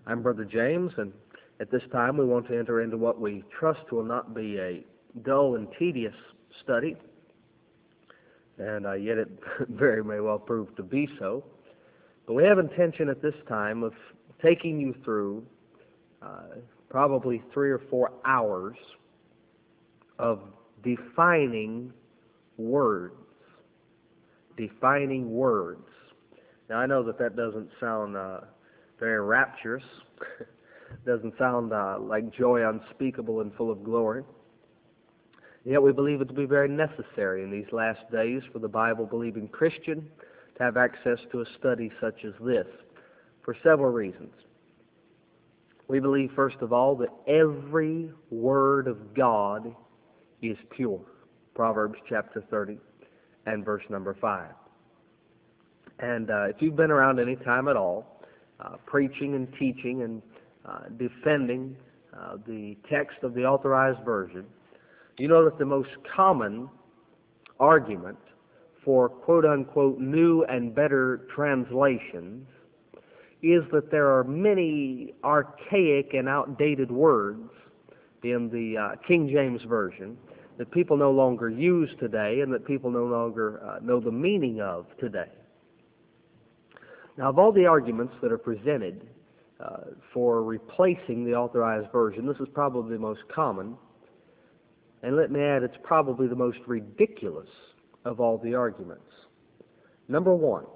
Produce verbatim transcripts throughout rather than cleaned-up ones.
I'm Brother James, and at this time we want to enter into what we trust will not be a dull and tedious study, and uh, yet it very may well prove to be so. But we have intention at this time of taking you through uh, probably three or four hours of defining words. Defining words. Now, I know that that doesn't sound uh, very rapturous. Doesn't sound uh, like joy unspeakable and full of glory. Yet we believe it to be very necessary in these last days for the Bible-believing Christian to have access to a study such as this, for several reasons. We believe, first of all, that every word of God is pure. Proverbs chapter thirty and verse number five. And uh, if you've been around any time at all, uh, preaching and teaching and uh, defending uh, the text of the Authorized Version, you know that the most common argument for quote-unquote new and better translations is that there are many archaic and outdated words in the uh, King James Version that people no longer use today and that people no longer uh, know the meaning of today. Now, of all the arguments that are presented uh, for replacing the Authorized Version, this is probably the most common, and let me add, it's probably the most ridiculous of all the arguments. Number one,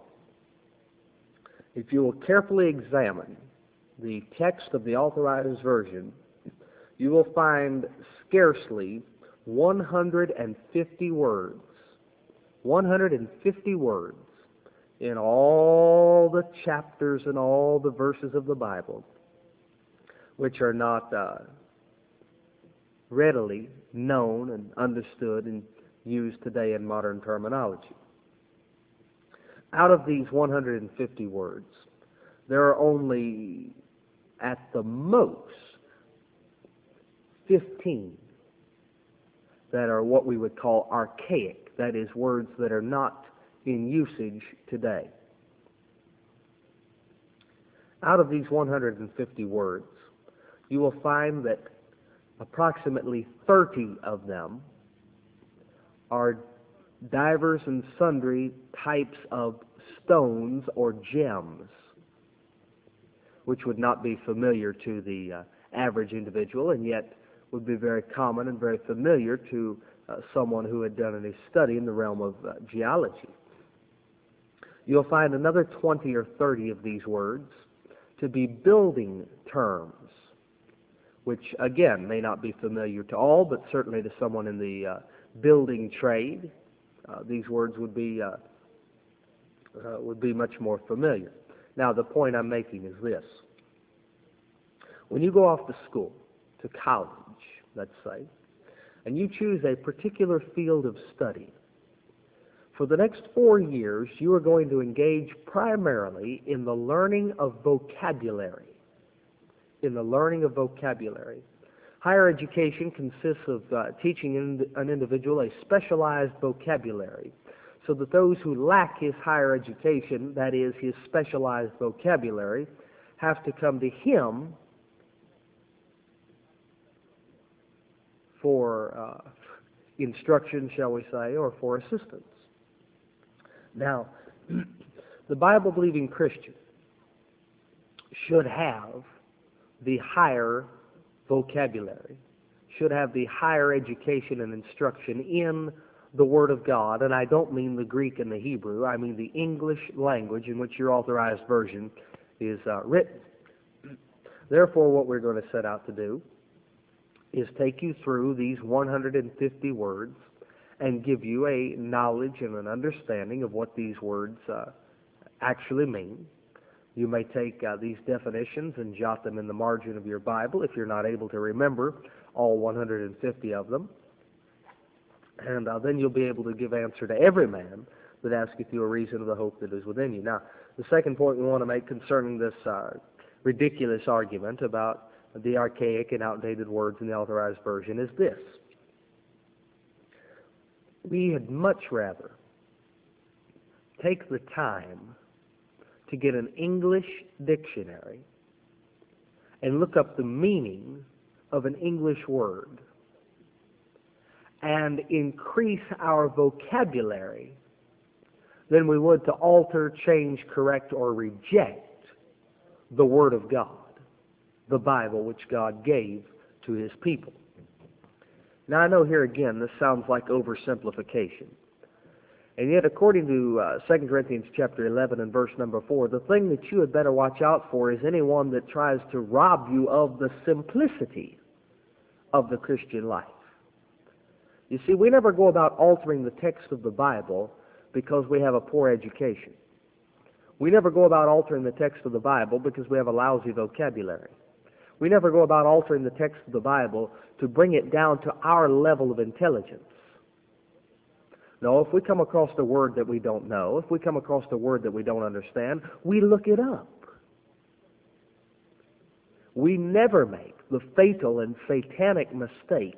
if you will carefully examine the text of the Authorized Version, you will find scarcely one hundred fifty words, one hundred fifty words in all the chapters and all the verses of the Bible which are not uh, readily known and understood and used today in modern terminology. Out of these one hundred fifty words, there are only, at the most, fifteen that are what we would call archaic, that is, words that are not in usage today. Out of these one hundred fifty words, you will find that approximately thirty of them are divers and sundry types of stones or gems, which would not be familiar to the uh, average individual, and yet would be very common and very familiar to uh, someone who had done any study in the realm of uh, geology. You'll find another twenty or thirty of these words to be building terms, which again may not be familiar to all, but certainly to someone in the uh, building trade, uh, these words would be uh, uh, would be much more familiar. Now, the point I'm making is this: when you go off to school, to college, let's say, and you choose a particular field of study, for the next four years, you are going to engage primarily in the learning of vocabulary. In the learning of vocabulary. Higher education consists of uh, teaching an individual a specialized vocabulary, so that those who lack his higher education, that is, his specialized vocabulary, have to come to him for uh, instruction, shall we say, or for assistance. Now, the Bible-believing Christian should have the higher vocabulary, should have the higher education and instruction in the Word of God, and I don't mean the Greek and the Hebrew, I mean the English language in which your Authorized Version is uh, written. Therefore, what we're going to set out to do is take you through these one hundred fifty words and give you a knowledge and an understanding of what these words uh, actually mean. You may take uh, these definitions and jot them in the margin of your Bible if you're not able to remember all one hundred fifty of them. And uh, then you'll be able to give answer to every man that asketh you a reason of the hope that is within you. Now, the second point we want to make concerning this uh, ridiculous argument about the archaic and outdated words in the Authorized Version is this: we had much rather take the time to get an English dictionary and look up the meaning of an English word and increase our vocabulary than we would to alter, change, correct, or reject the Word of God, the Bible which God gave to His people. Now I know here again this sounds like oversimplification. And yet according to uh, Second Corinthians chapter eleven and verse number four, the thing that you had better watch out for is anyone that tries to rob you of the simplicity of the Christian life. You see, we never go about altering the text of the Bible because we have a poor education. We never go about altering the text of the Bible because we have a lousy vocabulary. We never go about altering the text of the Bible to bring it down to our level of intelligence. No, if we come across a word that we don't know, if we come across a word that we don't understand, we look it up. We never make the fatal and satanic mistake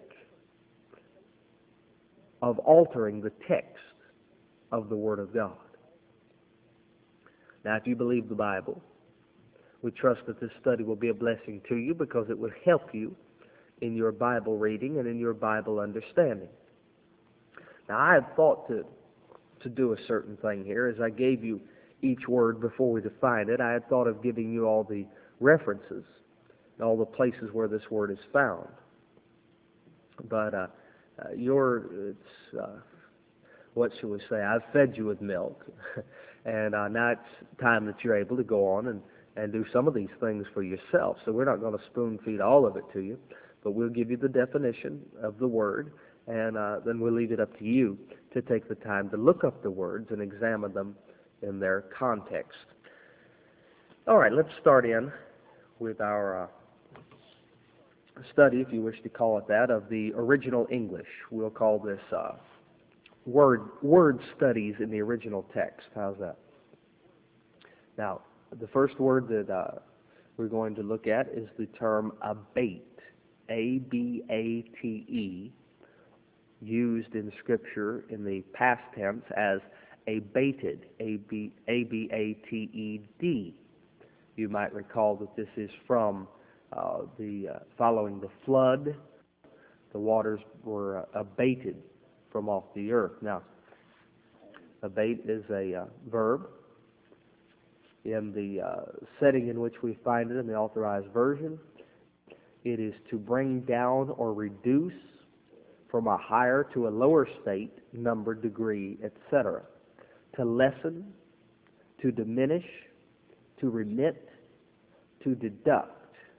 of altering the text of the Word of God. Now, if you believe the Bible, we trust that this study will be a blessing to you because it will help you in your Bible reading and in your Bible understanding. Now, I had thought to, to do a certain thing here. As I gave you each word before we defined it, I had thought of giving you all the references, all the places where this word is found. But uh, uh, your, it's, uh, what shall we say, I've fed you with milk, and uh, now it's time that you're able to go on and, and do some of these things for yourself. So we're not going to spoon feed all of it to you, but we'll give you the definition of the word, and uh, then we'll leave it up to you to take the time to look up the words and examine them in their context. All right, let's start in with our uh, study, if you wish to call it that, of the original English. We'll call this uh, word word studies in the original text. How's that? Now, the first word that uh, we're going to look at is the term abate, A B A T E, used in Scripture in the past tense as abated, A B A T E D. You might recall that this is from uh, the uh, following the flood. The waters were uh, abated from off the earth. Now, abate is a uh, verb. In the uh, setting in which we find it in the Authorized Version, it is to bring down or reduce from a higher to a lower state, number, degree, et cetera. To lessen, to diminish, to remit, to deduct.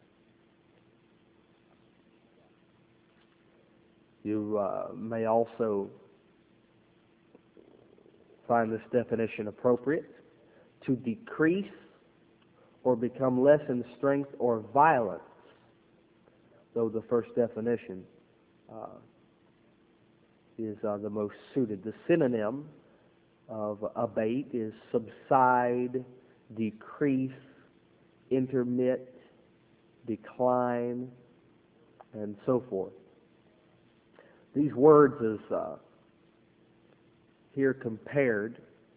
You uh, may also find this definition appropriate: to decrease or become less in strength or violence, though the first definition uh, is uh, the most suited. The synonym of abate is subside, decrease, intermit, decline, and so forth. These words as uh, here compared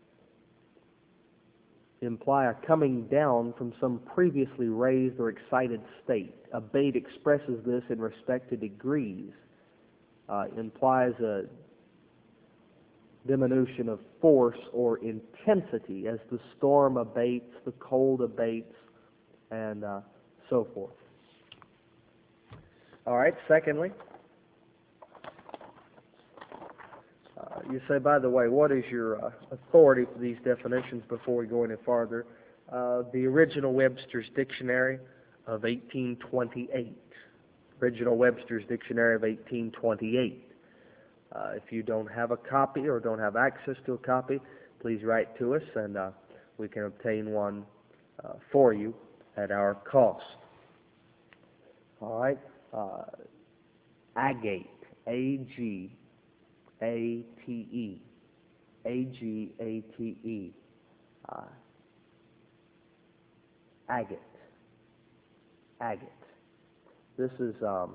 imply a coming down from some previously raised or excited state. Abate expresses this in respect to degrees, uh, implies a diminution of force or intensity as the storm abates, the cold abates, and uh, so forth. All right, secondly, uh, you say, by the way, what is your uh, authority for these definitions before we go any farther? Uh, the original Webster's Dictionary of eighteen twenty-eight. Original Webster's Dictionary of eighteen twenty-eight. Uh, if you don't have a copy or don't have access to a copy, please write to us and uh, we can obtain one uh, for you at our cost. All right. Uh, agate, A G A T E, A G A T E, uh, agate, agate. This is, um,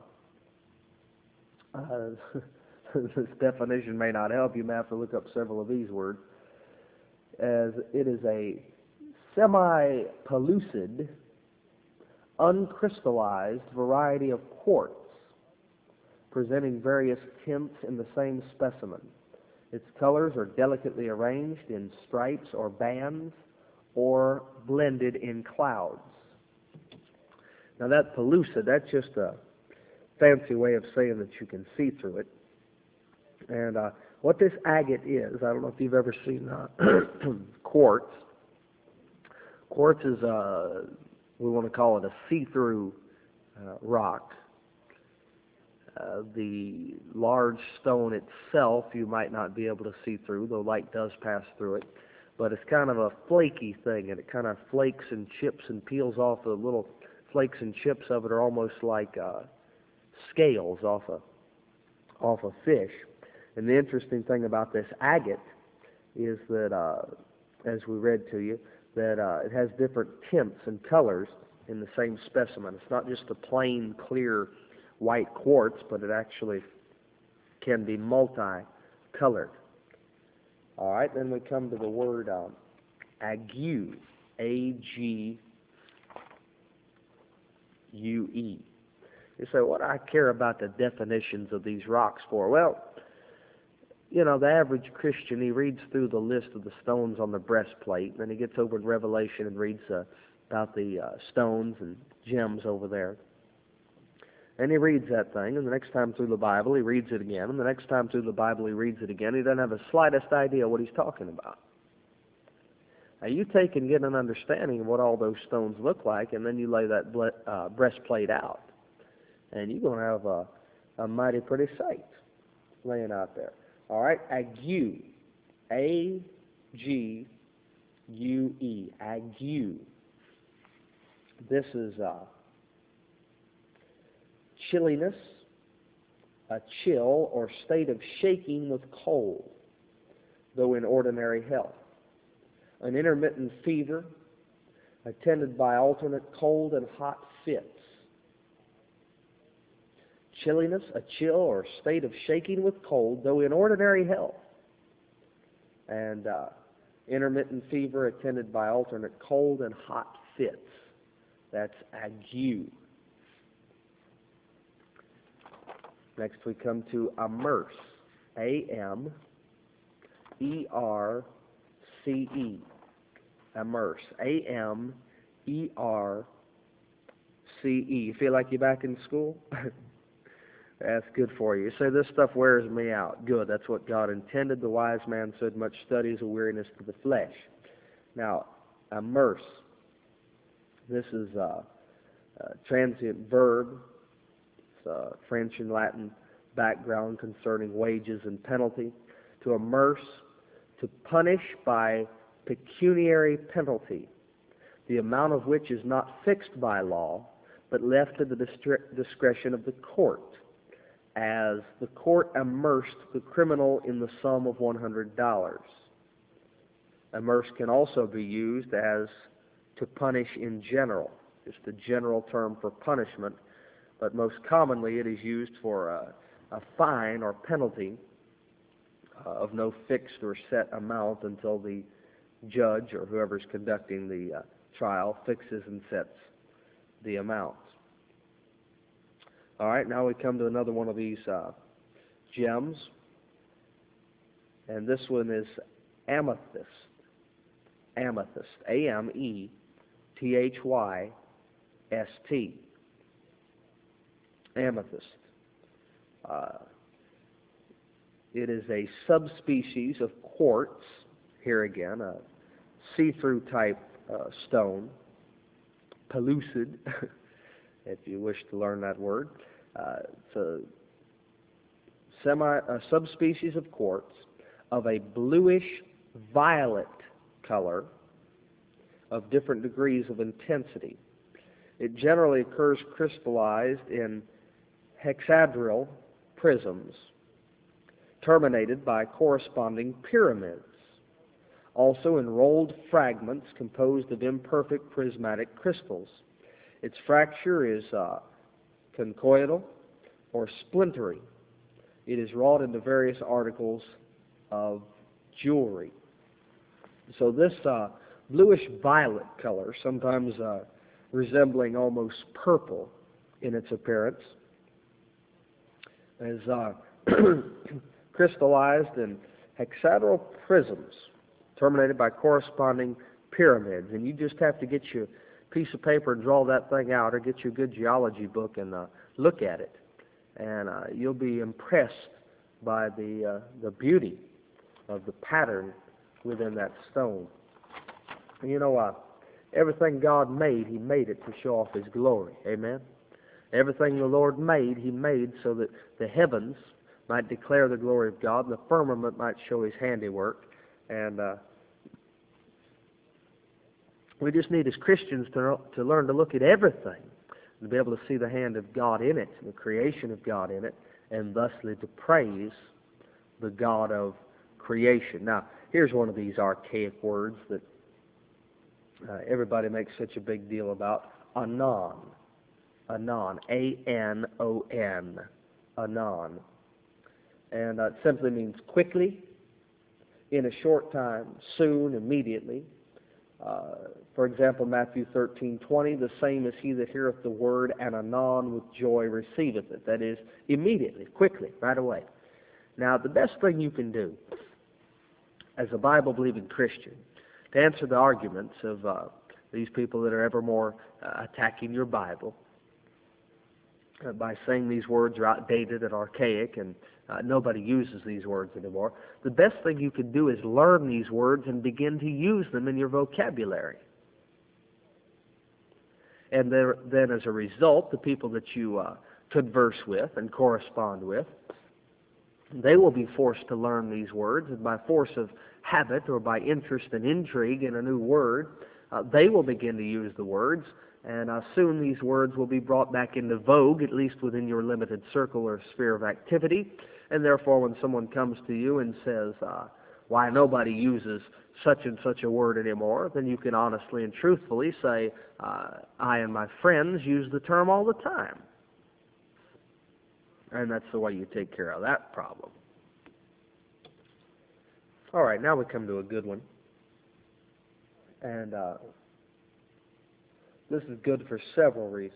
uh, this definition may not help. You may have to look up several of these words, as it is a semi-pellucid, uncrystallized variety of quartz, presenting various tints in the same specimen. Its colors are delicately arranged in stripes or bands or blended in clouds. Now that pellucid, that's just a fancy way of saying that you can see through it. And uh, what this agate is, I don't know if you've ever seen uh, quartz. Quartz is, uh, we want to call it a see-through uh, rock. Uh, the large stone itself you might not be able to see through, though light does pass through it. But it's kind of a flaky thing, and it kind of flakes and chips and peels off. The little flakes and chips of it are almost like uh, scales off a, off a fish. And the interesting thing about this agate is that, uh, as we read to you, that uh, it has different tints and colors in the same specimen. It's not just a plain, clear, white quartz, but it actually can be multi-colored. All right, then we come to the word um, ague, A G U E. You say, what do I care about the definitions of these rocks for? Well, you know, the average Christian, he reads through the list of the stones on the breastplate, and then he gets over in Revelation and reads uh, about the uh, stones and gems over there. And he reads that thing, and the next time through the Bible, he reads it again, and the next time through the Bible, he reads it again. He doesn't have the slightest idea what he's talking about. Now, you take and get an understanding of what all those stones look like, and then you lay that ble- uh, breastplate out, and you're going to have a, a mighty pretty sight laying out there. All right, ague, A G U E, ague. This is uh, chilliness, a chill or state of shaking with cold, though in ordinary health. An intermittent fever, attended by alternate cold and hot fits. Chilliness, a chill or state of shaking with cold, though in ordinary health. And uh, intermittent fever attended by alternate cold and hot fits. That's ague. Next we come to immerse, A M E R C E, immerse, A M E R C E. You feel like you're back in school? That's good for you. You say, this stuff wears me out. Good, that's what God intended. The wise man said, much study is a weariness to the flesh. Now, immerse, this is a, a transient verb. It's a French and Latin background concerning wages and penalty. To immerse, to punish by pecuniary penalty, the amount of which is not fixed by law, but left to the discretion of the court, as the court immersed the criminal in the sum of one hundred dollars. Immerse can also be used as to punish in general, just a general term for punishment, but most commonly it is used for a, a fine or penalty uh, of no fixed or set amount until the judge or whoever's conducting the uh, trial fixes and sets the amount. All right, now we come to another one of these uh, gems, and this one is amethyst. Amethyst, A M E T H Y S T. Amethyst. Uh, it is a subspecies of quartz, here again, a see-through type uh, stone, pellucid, if you wish to learn that word. Uh, it's a, semi, a subspecies of quartz of a bluish-violet color of different degrees of intensity. It generally occurs crystallized in hexadrill prisms, terminated by corresponding pyramids, also in rolled fragments composed of imperfect prismatic crystals. Its fracture is uh, conchoidal or splintery. It is wrought into various articles of jewelry. So this uh, bluish-violet color, sometimes uh, resembling almost purple in its appearance, is uh, crystallized in hexagonal prisms terminated by corresponding pyramids. And you just have to get your piece of paper and draw that thing out, or get you a good geology book and uh, look at it. And uh, you'll be impressed by the, uh, the beauty of the pattern within that stone. You know, uh, everything God made, He made it to show off His glory. Amen? Everything the Lord made, He made so that the heavens might declare the glory of God, and the firmament might show His handiwork. And uh, we just need as Christians to, to learn to look at everything and to be able to see the hand of God in it, the creation of God in it, and thusly to praise the God of creation. Now, here's one of these archaic words that uh, everybody makes such a big deal about: anon. Anon. A N O N. Anon. And uh, it simply means quickly, in a short time, soon, immediately. Uh, for example, Matthew thirteen twenty, the same is he that heareth the word, and anon with joy receiveth it. That is, immediately, quickly, right away. Now, the best thing you can do as a Bible-believing Christian to answer the arguments of uh, these people that are ever more uh, attacking your Bible uh, by saying these words are outdated and archaic and uh, nobody uses these words anymore, the best thing you can do is learn these words and begin to use them in your vocabulary. And there, then as a result, the people that you uh, converse with and correspond with, they will be forced to learn these words, and by force of habit or by interest and intrigue in a new word, uh, they will begin to use the words, and uh, soon these words will be brought back into vogue, at least within your limited circle or sphere of activity. And therefore, when someone comes to you and says, uh, why nobody uses such and such a word anymore, then you can honestly and truthfully say, uh, I and my friends use the term all the time. And that's the way you take care of that problem. All right, now we come to a good one. And uh, this is good for several reasons.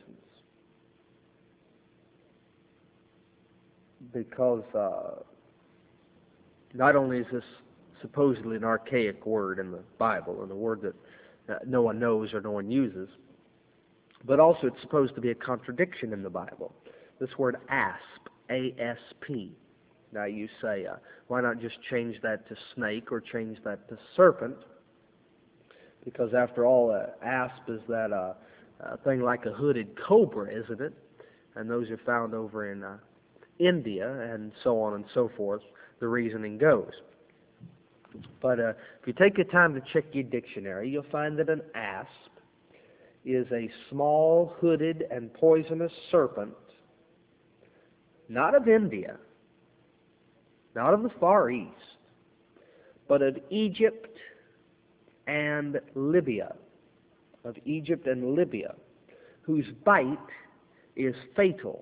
Because uh, not only is this supposedly an archaic word in the Bible, and a word that uh, no one knows or no one uses, but also it's supposed to be a contradiction in the Bible. This word asp, A S P. Now you say, uh, why not just change that to snake or change that to serpent? Because after all, uh, asp is that uh, uh, thing like a hooded cobra, isn't it? And those are found over in uh, India and so on and so forth. The reasoning goes. But uh, if you take your time to check your dictionary, you'll find that an asp is a small, hooded, and poisonous serpent, not of India, not of the Far East, but of Egypt and Libya, of Egypt and Libya, whose bite is fatal.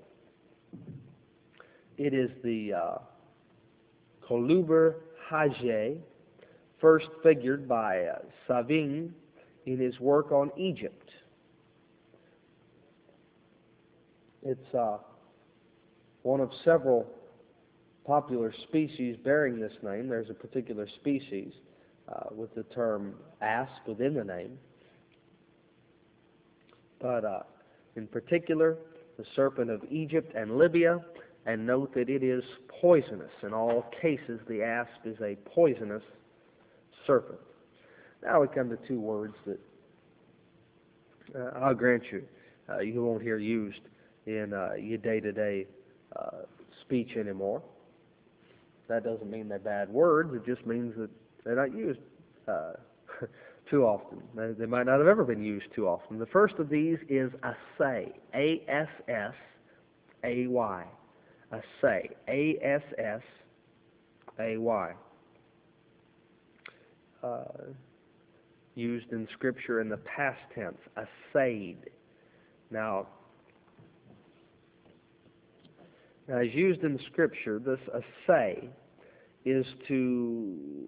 It is the uh, Coluber Hage, first figured by uh, Savin in his work on Egypt. It's uh, one of several popular species bearing this name. There's a particular species uh, with the term asp within the name. But uh, in particular, the serpent of Egypt and Libya, and note that it is poisonous. In all cases, the asp is a poisonous serpent. Now we come to two words that uh, I'll grant you, uh, you won't hear used in uh, your day-to-day uh, speech anymore. That doesn't mean they're bad words. It just means that they're not used uh, too often. They might not have ever been used too often. The first of these is assay, A S S A Y. Assay, A S S A Y. Uh, used in Scripture in the past tense, assayed. Now, as used in Scripture, this assay is to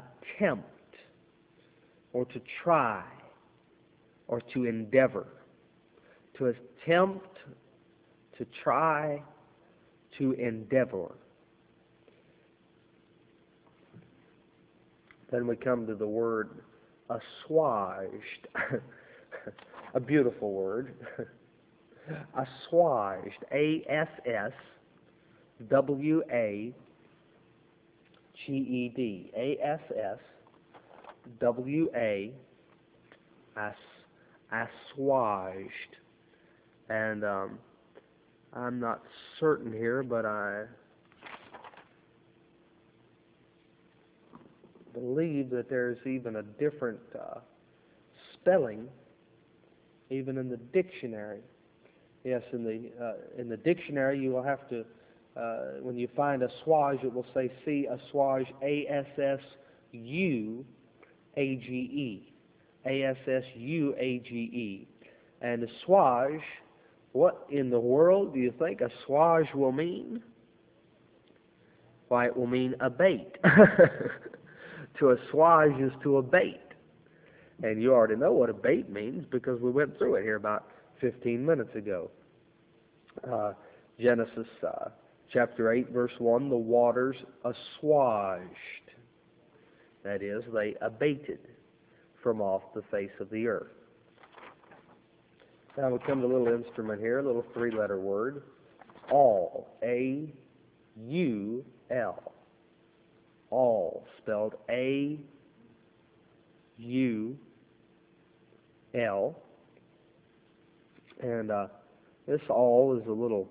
attempt or to try or to endeavor. to attempt, to try, to endeavor. Then we come to the word assuaged, a beautiful word. Assuaged, A S S W A G E D, A S S W A, as, assuaged. And um, I'm not certain here, but I believe that there's even a different uh, spelling, even in the dictionary. Yes, in the uh, in the dictionary you will have to, uh, when you find assuage, it will say see assuage, A S S U A G E, A S S U A G E, and assuage. What in the world do you think assuage will mean? Why, it will mean abate. To assuage is to abate. And you already know what abate means because we went through it here about fifteen minutes ago. Uh, Genesis uh, chapter eight, verse one, the waters assuaged. That is, they abated from off the face of the earth. Now we come to a little instrument here, a little three-letter word, all, A U L. All, spelled A U L. And uh, this all is a little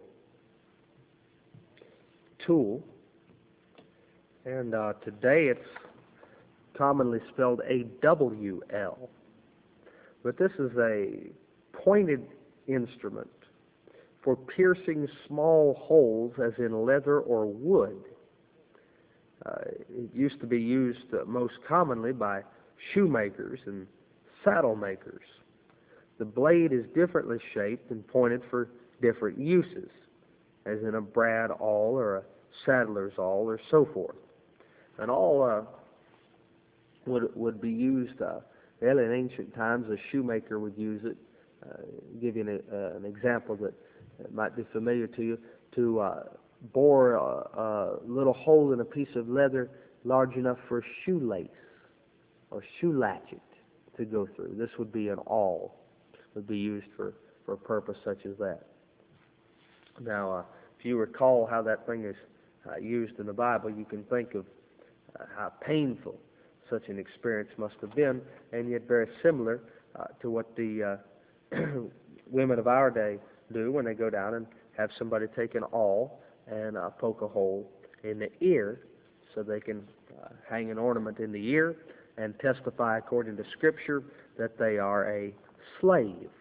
tool. And uh, today it's commonly spelled A W L. But this is a pointed instrument for piercing small holes, as in leather or wood. Uh, it used to be used uh, most commonly by shoemakers and saddle makers. The blade is differently shaped and pointed for different uses, as in a brad awl or a saddler's awl or so forth. And all uh, would would be used, uh, well, in ancient times, a shoemaker would use it. Uh, give you an, uh, an example that might be familiar to you, to uh, bore a, a little hole in a piece of leather large enough for a shoelace or shoe latchet to go through. This would be an awl, would be used for, for a purpose such as that. Now, uh, if you recall how that thing is uh, used in the Bible, you can think of uh, how painful such an experience must have been, and yet very similar uh, to what the uh, women of our day do when they go down and have somebody take an awl and uh, poke a hole in the ear so they can uh, hang an ornament in the ear and testify according to Scripture that they are a slave.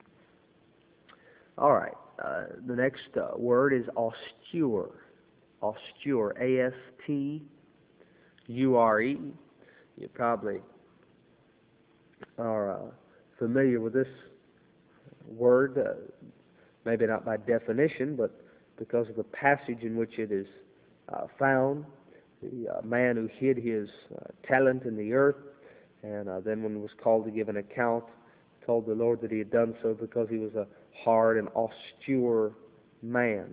All right, uh, the next uh, word is austere. Austere, A S T U R E. You probably are uh, familiar with this word, uh, maybe not by definition, but because of the passage in which it is uh, found. The uh, man who hid his uh, talent in the earth, and uh, then when he was called to give an account, told the Lord that he had done so because he was a hard and austere man.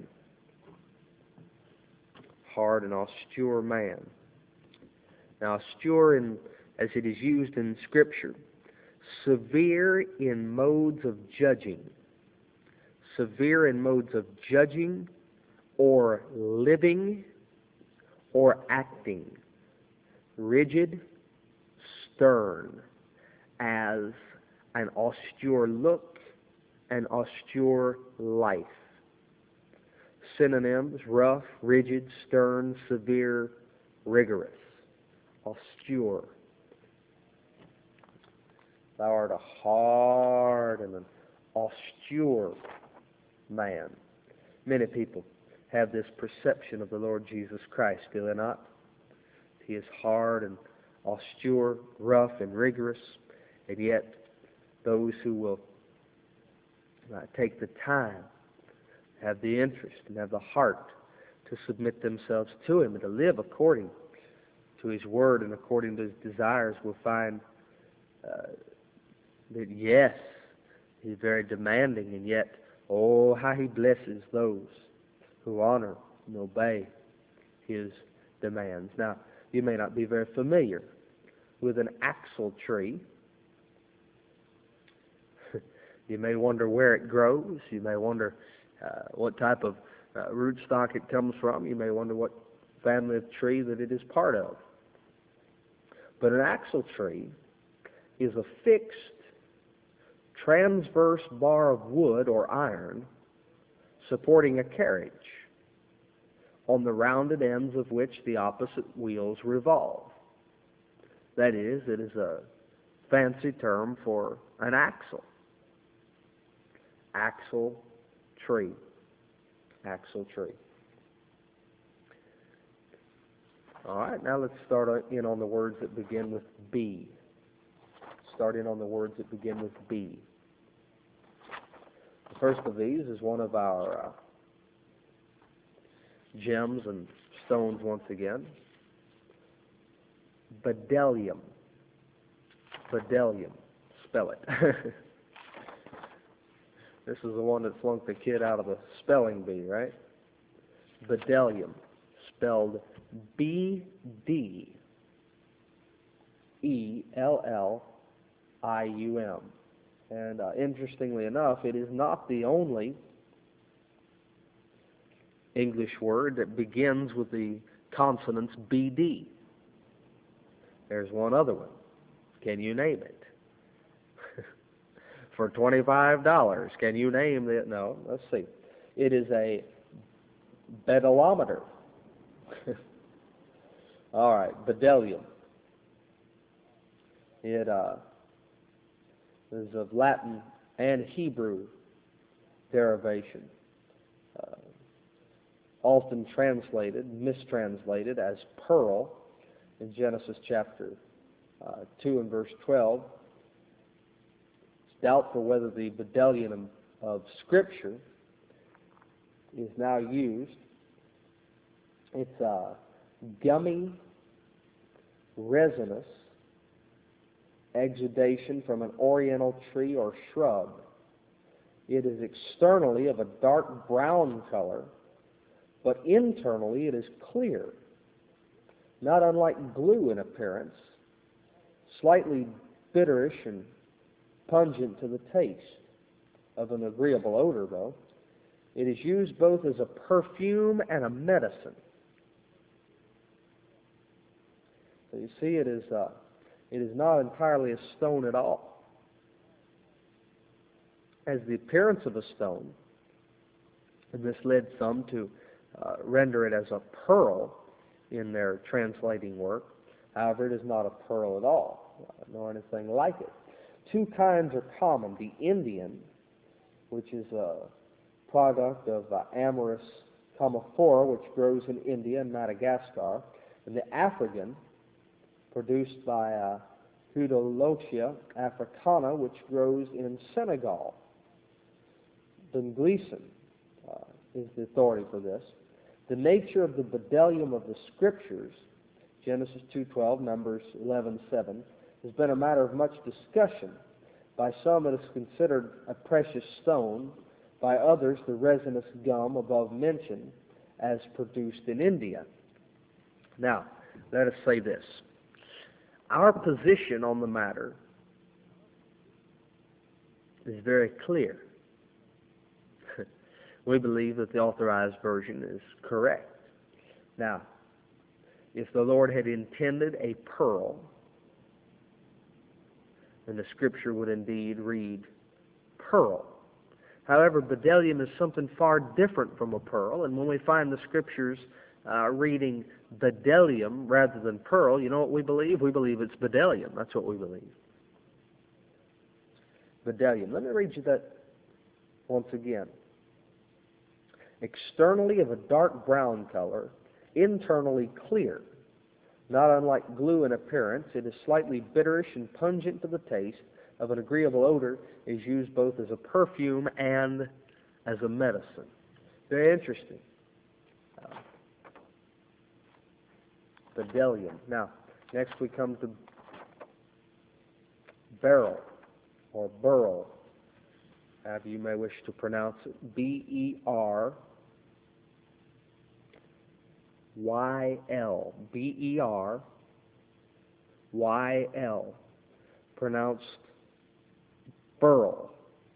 Hard and austere man. Now, austere, in, as it is used in Scripture, severe in modes of judging. Severe in modes of judging or living or acting. Rigid, stern, as an austere look, an austere life. Synonyms: rough, rigid, stern, severe, rigorous. Austere. Thou art a hard and an austere man. Many people have this perception of the Lord Jesus Christ, do they not? He is hard and austere, rough and rigorous, and yet those who will uh, take the time, have the interest, and have the heart to submit themselves to Him and to live according to His Word and according to His desires will find uh, that, yes, He's very demanding, and yet, oh, how he blesses those who honor and obey his demands. Now, you may not be very familiar with an axle tree. You may wonder where it grows. You may wonder uh, what type of uh, rootstock it comes from. You may wonder what family of tree that it is part of. But an axle tree is a fixed transverse bar of wood or iron supporting a carriage, on the rounded ends of which the opposite wheels revolve. That is, it is a fancy term for an axle. Axle tree. Axle tree. All right, now let's start in on the words that begin with B. Start in on the words that begin with B. The first of these is one of our uh, gems and stones once again. Bdellium. Bdellium. Spell it. This is the one that flunked the kid out of the spelling bee, right? Bdellium. Spelled B D E L L I U M. And uh, interestingly enough, it is not the only English word that begins with the consonants B D. There's one other one. Can you name it? For twenty-five dollars, can you name it? No, let's see. It is a bedelometer. All right, bdellium. It uh, is of Latin and Hebrew derivation, uh, often translated, mistranslated as pearl in Genesis chapter uh, two and verse twelve. It's doubtful whether the bdellium of Scripture is now used. It's a gummy, resinous exudation from an oriental tree or shrub. It is externally of a dark brown color, but internally it is clear, not unlike glue in appearance, slightly bitterish and pungent to the taste, of an agreeable odor, though. It is used both as a perfume and a medicine. So you see, it is uh, it is not entirely a stone at all. Has the appearance of a stone, and this led some to uh, render it as a pearl in their translating work. However, it is not a pearl at all, nor anything like it. Two kinds are common: the Indian, which is a product of uh, Amyris commiphora, which grows in India and Madagascar, and the African, produced by uh, Pseudolochia africana, which grows in Senegal. Ben Gleason uh, is the authority for this. The nature of the bdellium of the Scriptures, Genesis two twelve, Numbers eleven seven, has been a matter of much discussion. By some it is considered a precious stone, by others the resinous gum above mentioned as produced in India. Now, let us say this. Our position on the matter is very clear. We believe that the authorized version is correct. Now, if the Lord had intended a pearl, then the Scripture would indeed read pearl. However, bdellium is something far different from a pearl, and when we find the Scriptures uh, reading bdellium rather than pearl, you know what we believe? We believe it's bdellium. That's what we believe. Bdellium. Let me read you that once again. Externally of a dark brown color, internally clear. Not unlike glue in appearance, it is slightly bitterish and pungent to the taste, of an agreeable odor, is used both as a perfume and as a medicine. Very interesting. Uh, bdellium. Now, next we come to beryl or beryl. Uh, you may wish to pronounce it B E R Y L. B E R Y L. Pronounced burl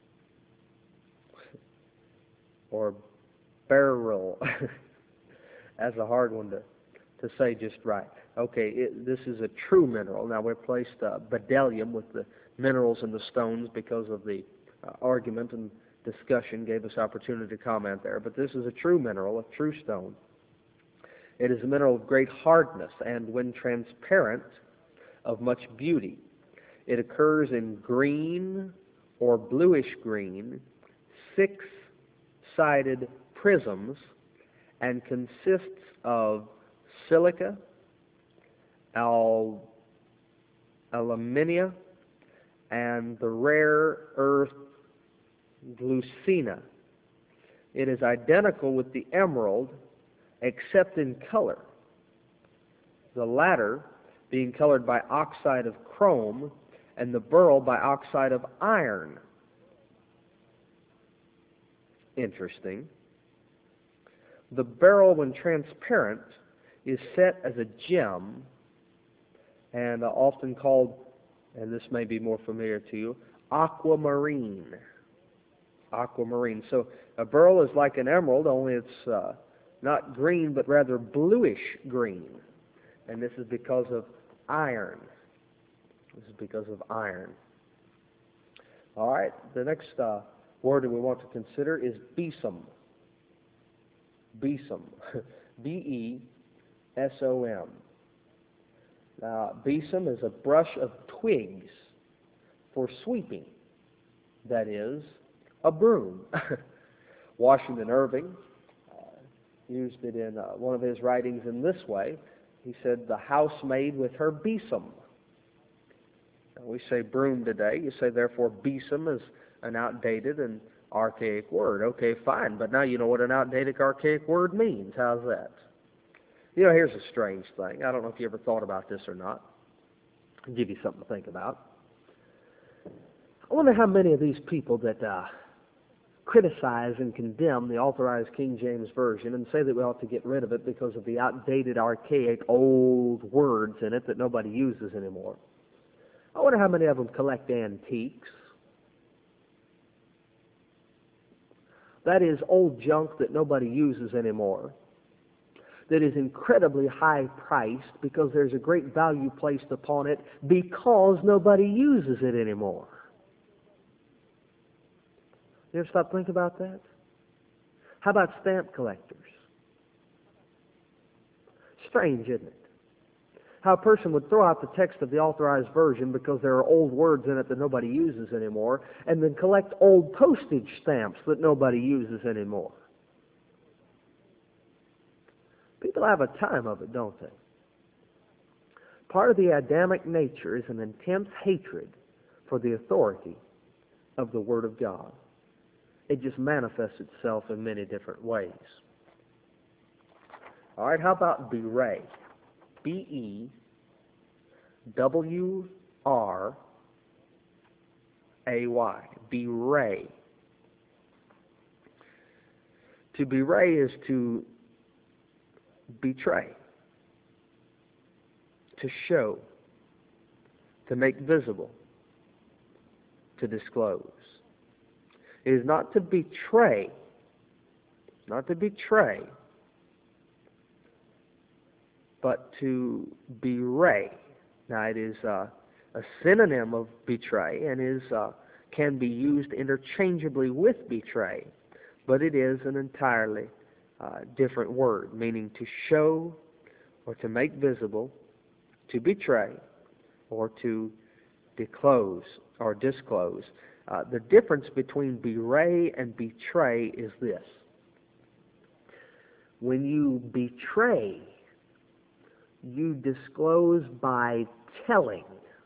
or barrel. That's a hard one to, to say just right. Okay, it, this is a true mineral. Now, we placed uh, bdellium with the minerals and the stones because of the uh, argument and discussion gave us opportunity to comment there. But this is a true mineral, a true stone. It is a mineral of great hardness and, when transparent, of much beauty. It occurs in green or bluish-green, six-sided prisms and consists of silica, al alumina, and the rare earth glucina. It is identical with the emerald except in color, the latter being colored by oxide of chrome and the beryl by oxide of iron. Interesting. The beryl, when transparent, is set as a gem and uh, often called, and this may be more familiar to you, aquamarine. Aquamarine. So a beryl is like an emerald, only it's uh, not green, but rather bluish green. And this is because of iron. This is because of iron. All right, the next uh, word that we want to consider is besom. Besom. B E S O M. Now, besom is a brush of twigs for sweeping. That is, a broom. Washington Irving uh, used it in uh, one of his writings in this way. He said, the housemaid with her besom. Now, we say broom today. You say, therefore, besom is an outdated and archaic word. Okay, fine, but now you know what an outdated, archaic word means. How's that? You know, here's a strange thing. I don't know if you ever thought about this or not. I'll give you something to think about. I wonder how many of these people that uh, criticize and condemn the Authorized King James Version and say that we ought to get rid of it because of the outdated, archaic, old words in it that nobody uses anymore. I wonder how many of them collect antiques. That is old junk that nobody uses anymore, that is incredibly high-priced because there's a great value placed upon it because nobody uses it anymore. You ever stop thinking about that? How about stamp collectors? Strange, isn't it? How a person would throw out the text of the Authorized Version because there are old words in it that nobody uses anymore, and then collect old postage stamps that nobody uses anymore. People have a time of it, don't they? Part of the Adamic nature is an intense hatred for the authority of the Word of God. It just manifests itself in many different ways. All right, how about bewray? B E W R A Y. Bewray. To bewray is to betray, to show, to make visible, to disclose. It is not to betray, not to betray, but to bewray. Now, it is uh, a synonym of betray and is uh, can be used interchangeably with betray, but it is an entirely uh, different word, meaning to show or to make visible, to betray, or to disclose or disclose. Uh, the difference between bewray and betray is this. When you betray, you disclose by telling.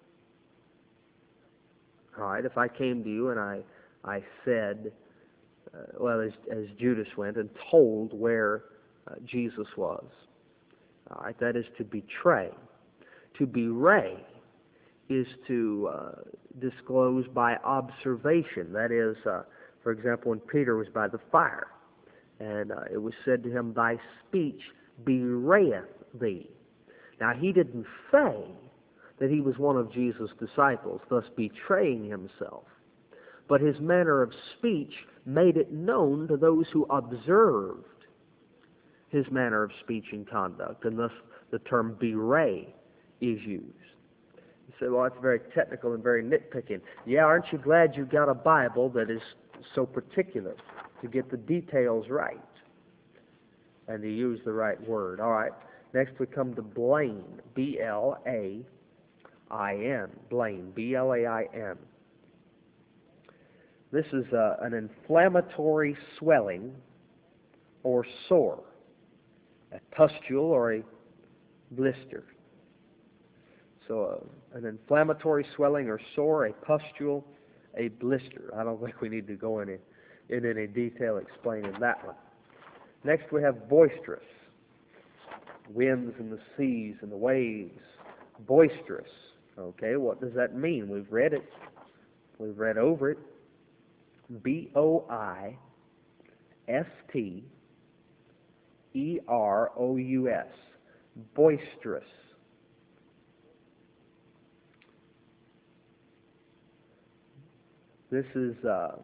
All right, if I came to you and I, I said, uh, well, as, as Judas went and told where uh, Jesus was, all right, that is to betray. To bewray is to uh, disclose by observation. That is, uh, For example, when Peter was by the fire, and uh, it was said to him, "Thy speech bewrayeth thee." Now, he didn't say that he was one of Jesus' disciples, thus betraying himself. But his manner of speech made it known to those who observed his manner of speech and conduct, and thus the term bewray is used. You say, well, that's very technical and very nitpicking. Yeah, aren't you glad you got a Bible that is so particular to get the details right and to use the right word? All right, next we come to blain, B L A I N, blain, B L A I N. This is uh, an inflammatory swelling or sore, a pustule or a blister. So uh, an inflammatory swelling or sore, a pustule, a blister. I don't think we need to go into in any detail explaining that one. Next we have boisterous. Winds and the seas and the waves. Boisterous. Okay, what does that mean? We've read it. We've read over it. B O I S T E R O U S. Boisterous. This is uh,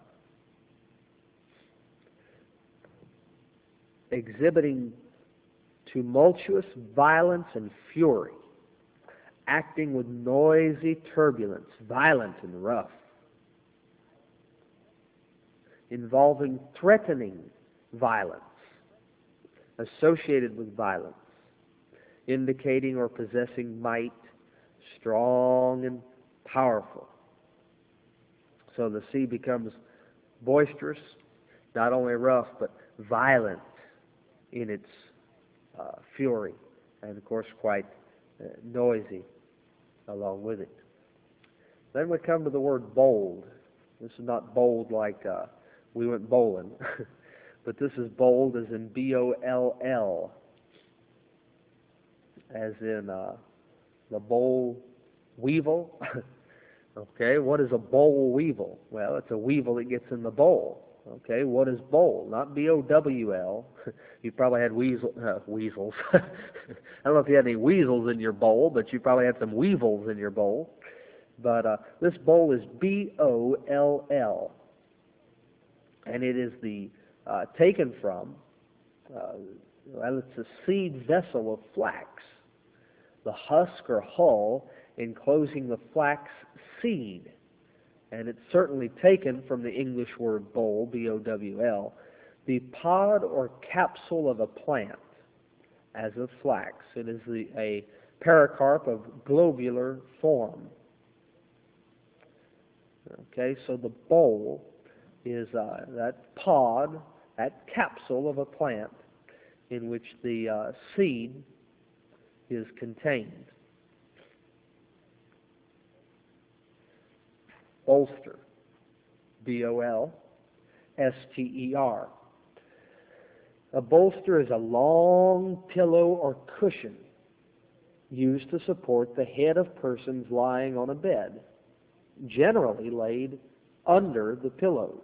exhibiting tumultuous violence and fury, acting with noisy turbulence, violent and rough, involving threatening violence, associated with violence, indicating or possessing might, strong and powerful. So the sea becomes boisterous, not only rough, but violent in its uh, fury, and of course quite uh, noisy along with it. Then we come to the word bold. This is not bold like uh, we went bowling, but this is bold as in B O L L, as in uh, the boll weevil. Okay, what is a boll weevil? Well, it's a weevil that gets in the bowl. Okay, what is bowl? Not B O W L. You probably had weasel, uh, weasels. I don't know if you had any weasels in your bowl, but you probably had some weevils in your bowl. But uh, this bowl is B O L L, and it is the uh, taken from, uh, well, it's a seed vessel of flax, the husk or hull enclosing the flax seed. And it's certainly taken from the English word bowl, B O W L, the pod or capsule of a plant, as of flax. It is the, a pericarp of globular form. Okay, so the bowl is uh, that pod, that capsule of a plant in which the uh, seed is contained. Bolster, B O L S T E R. A bolster is a long pillow or cushion used to support the head of persons lying on a bed, generally laid under the pillows.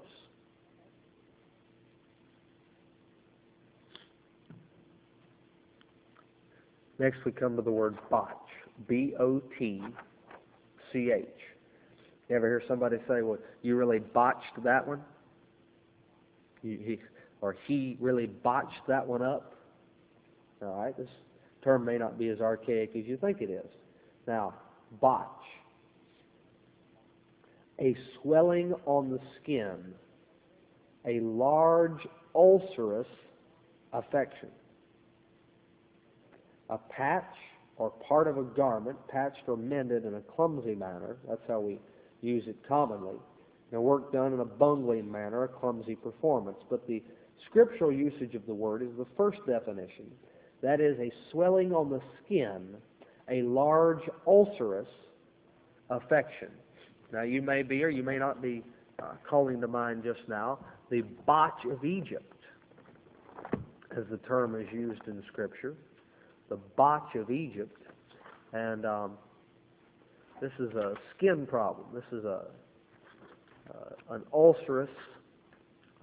Next we come to the word botch, B O T C H. You ever hear somebody say, well, you really botched that one? You, he, or he really botched that one up? All right, this term may not be as archaic as you think it is. Now, botch. A swelling on the skin, a large ulcerous affection. A patch or part of a garment patched or mended in a clumsy manner. That's how we use it commonly. Now, work done in a bungling manner, a clumsy performance. But the scriptural usage of the word is the first definition. That is a swelling on the skin, a large ulcerous affection. Now, you may be or you may not be uh, calling to mind just now the botch of Egypt, as the term is used in Scripture. The botch of Egypt. And um, this is a skin problem. This is a uh, an ulcerous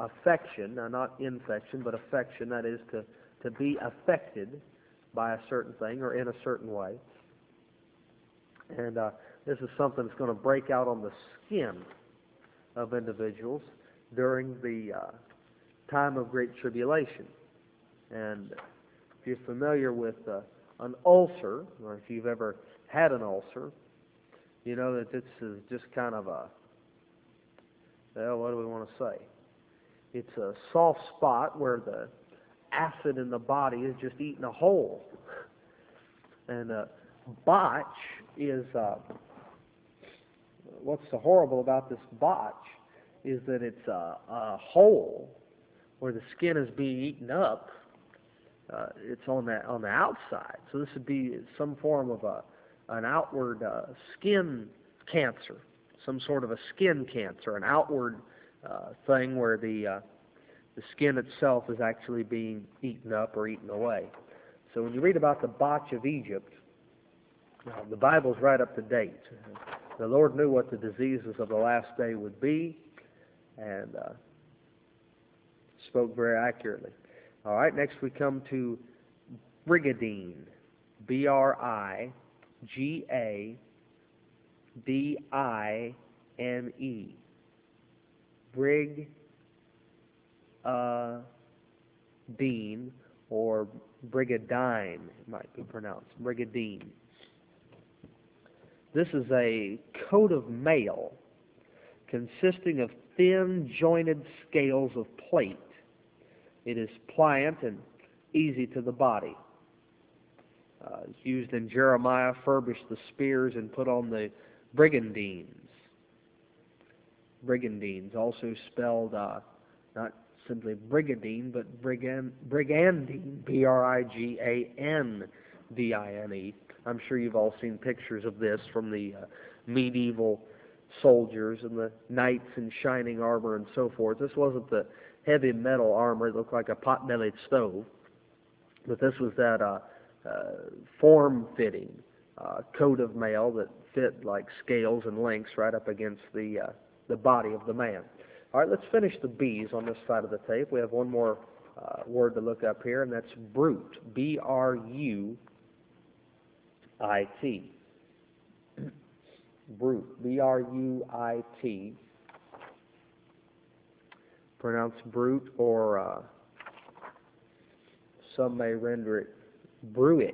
affection, now not infection, but affection, that is to, to be affected by a certain thing or in a certain way. And uh, this is something that's going to break out on the skin of individuals during the uh, time of great tribulation. And if you're familiar with uh, an ulcer, or if you've ever had an ulcer, you know that this is just kind of a, well, what do we want to say? It's a soft spot where the acid in the body is just eating a hole. And uh, botch is, uh, what's so horrible about this botch is that it's a, a hole where the skin is being eaten up. Uh, it's on the on the outside, so this would be some form of a an outward uh, skin cancer, some sort of a skin cancer, an outward uh, thing where the uh, the skin itself is actually being eaten up or eaten away. So when you read about the botch of Egypt, uh, the Bible's right up to date. The Lord knew what the diseases of the last day would be, and uh, spoke very accurately. All right, next we come to brigadine, B R I G A D I N E. Brig uh, Dean, or brigadine, it might be pronounced, brigadine. This is a coat of mail consisting of thin jointed scales of plate. It is pliant and easy to the body. Uh, it's used in Jeremiah, furbish the spears and put on the brigandines. Brigandines, also spelled uh, not simply brigadine, but brigand, brigandine, B R I G A N D I N E. I'm sure you've all seen pictures of this from the uh, medieval soldiers and the knights in shining armor and so forth. This wasn't the heavy metal armor. It looked like a pot-bellied stove. But this was that uh, uh, form-fitting uh, coat of mail that fit like scales and links right up against the uh, the body of the man. All right, let's finish the B's on this side of the tape. We have one more uh, word to look up here, and that's brute, B R U I T. Brute, B R U I T. Pronounced brute, or uh, some may render it bruit.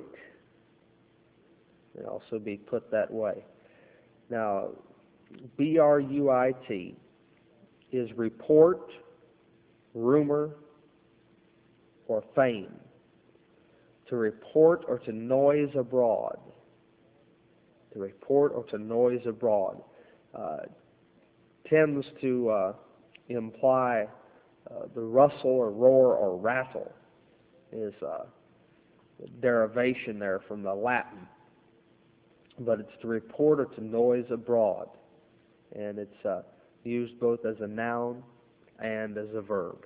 It also be put that way. Now, B R U I T is report, rumor, or fame. To report or to noise abroad. To report or to noise abroad. Uh, tends to uh, imply uh, the rustle or roar or rattle is uh, a derivation there from the Latin. But it's to report or to noise abroad. And it's uh, used both as a noun and as a verb.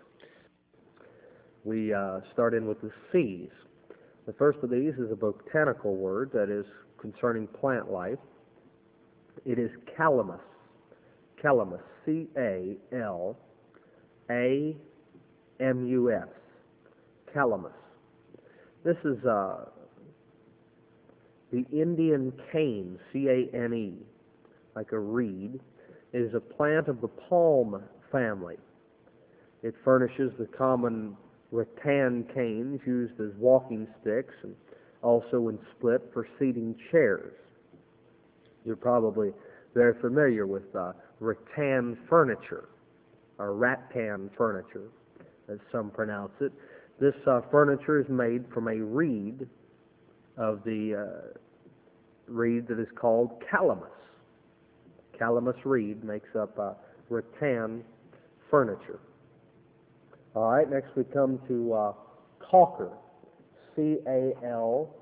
We uh, start in with the C's. The first of these is a botanical word that is concerning plant life. It is calamus. Calamus, C A L A M U S. Calamus. This is uh, the Indian cane, C A N E, like a reed. It is a plant of the palm family. It furnishes the common rattan canes used as walking sticks and also in split for seating chairs. You're probably very familiar with uh, rattan furniture, or rattan furniture, as some pronounce it. This uh, furniture is made from a reed of the uh, reed that is called calamus. Calamus reed makes up uh, rattan furniture. All right, next we come to uh, caulker, C A L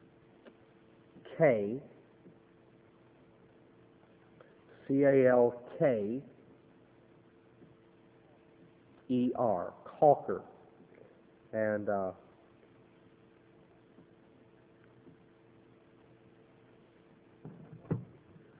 K, C A L K E R, caulker. And uh,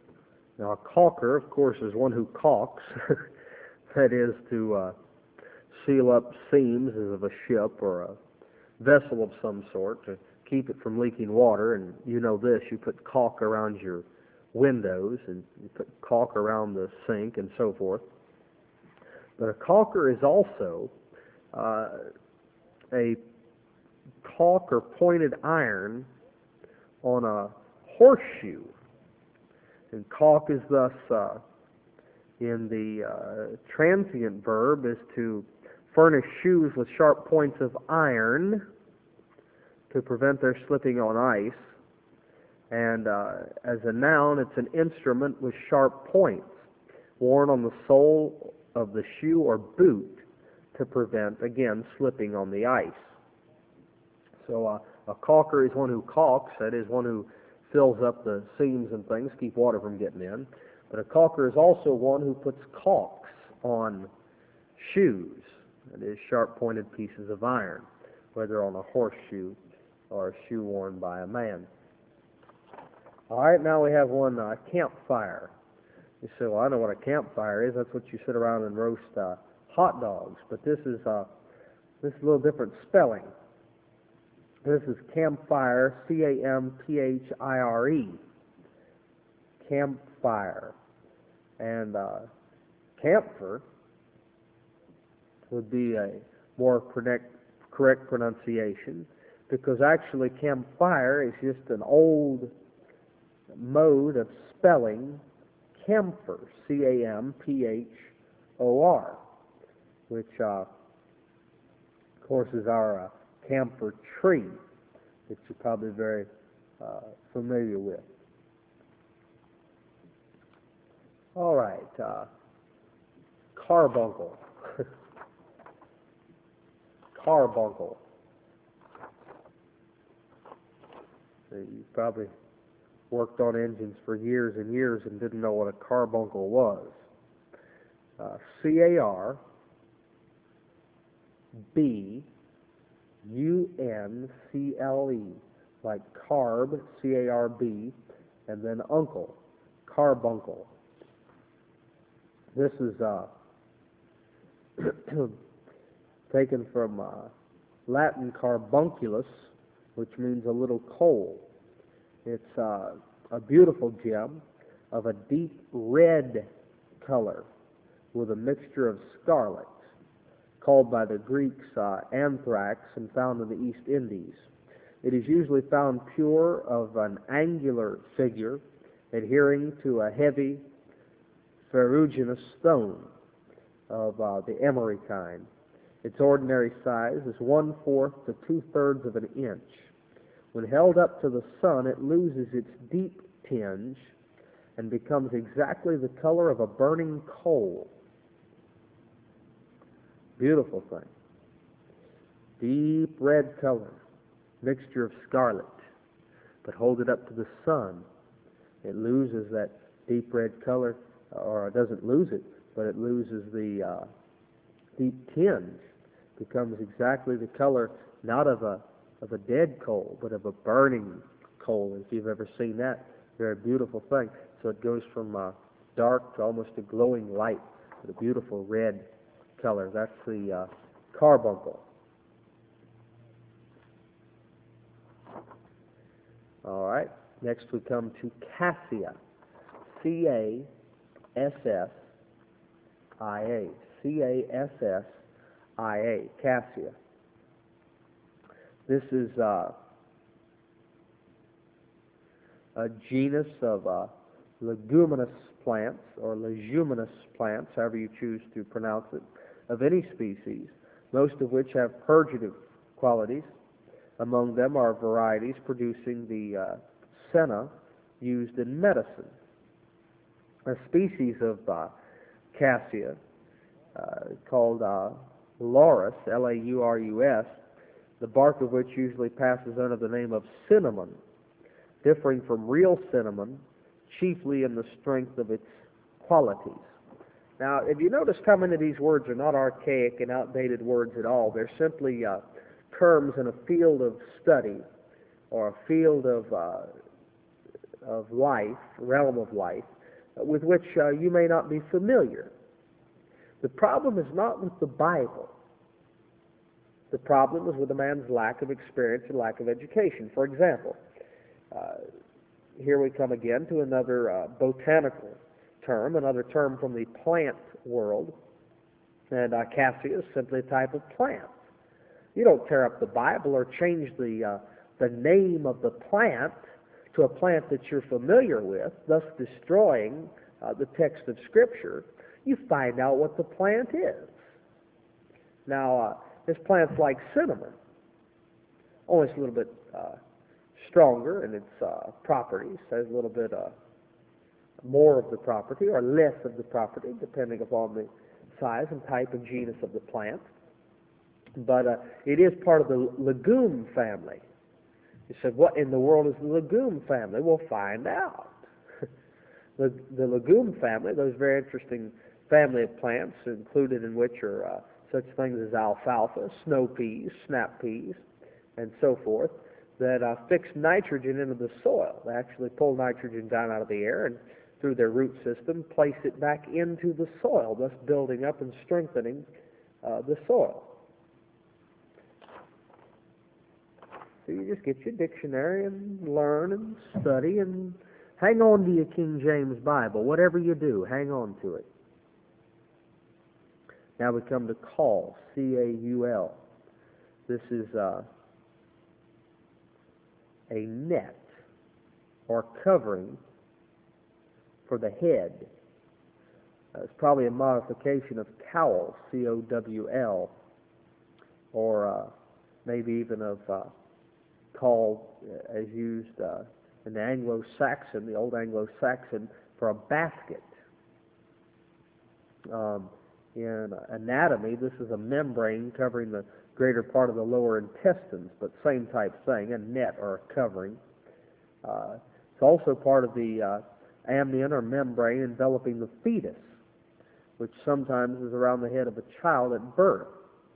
now a caulker, of course, is one who caulks. That is to uh, seal up seams as of a ship or a vessel of some sort to keep it from leaking water. And you know this, you put caulk around your windows and you put caulk around the sink and so forth. But a caulker is also uh, a caulk or pointed iron on a horseshoe. And caulk is thus, uh, in the uh, transient verb, is to furnish shoes with sharp points of iron to prevent their slipping on ice. And uh, as a noun, it's an instrument with sharp points worn on the sole of the shoe or boot to prevent, again, slipping on the ice. So uh, a caulker is one who caulks, that is, one who fills up the seams and things, keep water from getting in. But a caulker is also one who puts caulks on shoes, that is, sharp-pointed pieces of iron, whether on a horseshoe or a shoe worn by a man. All right, now we have one, uh, campfire. You say, well, I know what a campfire is. That's what you sit around and roast uh, hot dogs. But this is uh, this is a little different spelling. This is campfire, C A M P H I R E. Campfire. And uh, camphor would be a more correct, correct pronunciation, because actually campfire is just an old mode of spelling camphor, C A M P H O R, which, uh, of course, is our uh, camphor tree, that you're probably very uh, familiar with. All right, uh, carbuncle. Carbuncle. So you probably worked on engines for years and years and didn't know what a carbuncle was. Uh, C A R B U N C L E, like carb, C A R B, and then uncle, carbuncle. This is uh, taken from uh, Latin carbunculus, which means a little coal. It's uh, a beautiful gem of a deep red color with a mixture of scarlet, called by the Greeks uh, anthrax, and found in the East Indies. It is usually found pure, of an angular figure, adhering to a heavy ferruginous stone of uh, the emery kind. Its ordinary size is one-fourth to two-thirds of an inch. When held up to the sun, it loses its deep tinge and becomes exactly the color of a burning coal. Beautiful thing. Deep red color, mixture of scarlet. But hold it up to the sun, it loses that deep red color, or it doesn't lose it, but it loses the uh, deep tinge. Becomes exactly the color, not of a of a dead coal, but of a burning coal, if you've ever seen that. Very beautiful thing. So it goes from uh, dark to almost a glowing light with a beautiful red color. That's the uh, carbuncle. All right. Next we come to cassia. C A S S I A. C A S S I A. Cassia. This is uh, a genus of uh, leguminous plants, or leguminous plants, however you choose to pronounce it, of any species, most of which have purgative qualities. Among them are varieties producing the uh, senna used in medicine. A species of uh, cassia uh, called uh, laurus, L A U R U S, the bark of which usually passes under the name of cinnamon, differing from real cinnamon chiefly in the strength of its qualities. Now, have you noticed how many of these words are not archaic and outdated words at all? They're simply uh, terms in a field of study or a field of, uh, of life, realm of life, with which uh, you may not be familiar. The problem is not with the Bible. The problem is with a man's lack of experience and lack of education. For example, uh, here we come again to another uh, botanical term, another term from the plant world, and acacia is simply a type of plant. You don't tear up the Bible or change the uh, the name of the plant to a plant that you're familiar with, thus destroying uh, the text of Scripture. You find out what the plant is. Now, uh, this plant's like cinnamon, only it's a little bit uh, stronger in its uh, properties, has a little bit uh, more of the property or less of the property, depending upon the size and type and genus of the plant. But uh, it is part of the legume family. You said, what in the world is the legume family? We'll find out. the, the legume family, those very interesting family of plants, included in which are uh, such things as alfalfa, snow peas, snap peas, and so forth, that uh, fix nitrogen into the soil. They actually pull nitrogen down out of the air and through their root system place it back into the soil, thus building up and strengthening uh, the soil. So you just get your dictionary and learn and study and hang on to your King James Bible. Whatever you do, hang on to it. Now we come to caul, C A U L. This is uh, a net or covering for the head. Uh, it's probably a modification of cowl, C O W L, or uh, maybe even of uh, caul uh, as used uh, in the Anglo-Saxon, the old Anglo-Saxon, for a basket. Um, in anatomy, this is a membrane covering the greater part of the lower intestines, but same type thing, a net or a covering. Uh, it's also part of the uh, amnion or membrane enveloping the fetus, which sometimes is around the head of a child at birth.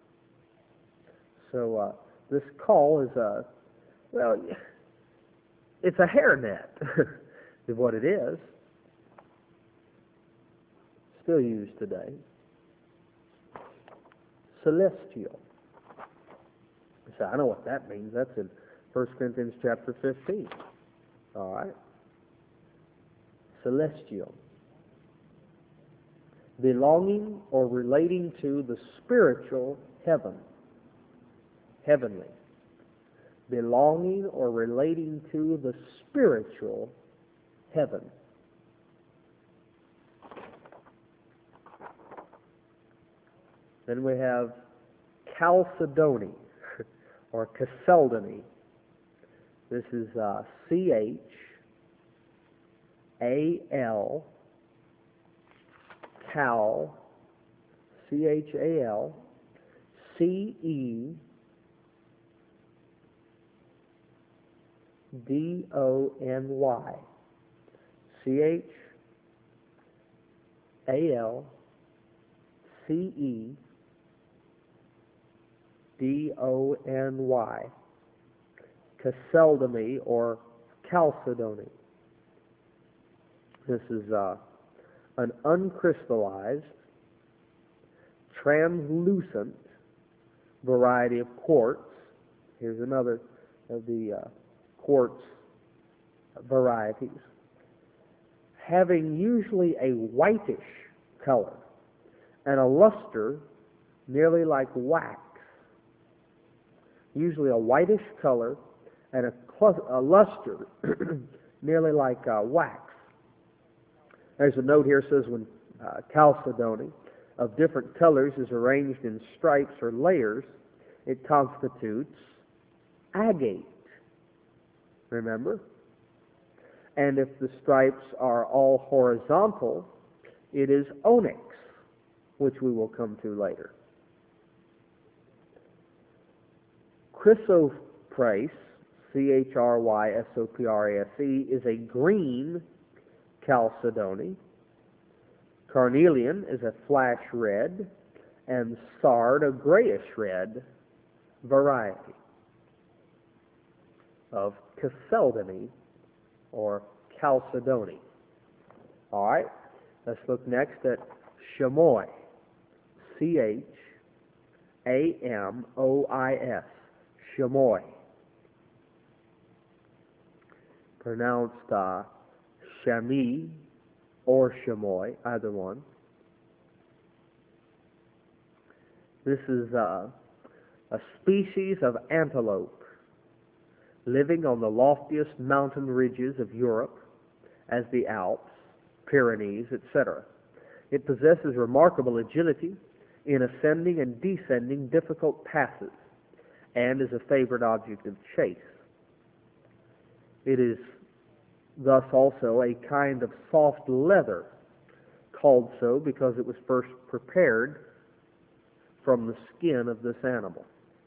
So uh, this caul is a, well, it's a hairnet, is what it is. Still used today. Celestial. So I know what that means. That's in First Corinthians chapter fifteen. All right. Celestial. Belonging or relating to the spiritual heaven. Heavenly. Belonging or relating to the spiritual heaven. Then we have Chalcedony, or Chalcedony. This is uh, C H A L, Cal, C H A L, C E D O N Y. C H A L, C E D O N Y, Chalcedony or Chalcedony. This is uh, an uncrystallized, translucent variety of quartz. Here's another of the uh, quartz varieties, having usually a whitish color and a luster nearly like wax. Usually a whitish color and a, cl- a luster nearly like uh, wax. There's a note here that says when uh, Chalcedony of different colors is arranged in stripes or layers, it constitutes agate. Remember? And if the stripes are all horizontal, it is onyx, which we will come to later. Chrysoprase, C H R Y S O P R A S E, is a green chalcedony. Carnelian is a flash red, and sard a grayish red variety of chalcedony or chalcedony. All right, let's look next at chamois, C H A M O I S, Shamoy. Pronounced uh, Shami or Shamoy, either one. This is uh, a species of antelope living on the loftiest mountain ridges of Europe, as the Alps, Pyrenees, et cetera. It possesses remarkable agility in ascending and descending difficult passes, and is a favorite object of chase. It is thus also a kind of soft leather, called so because it was first prepared from the skin of this animal.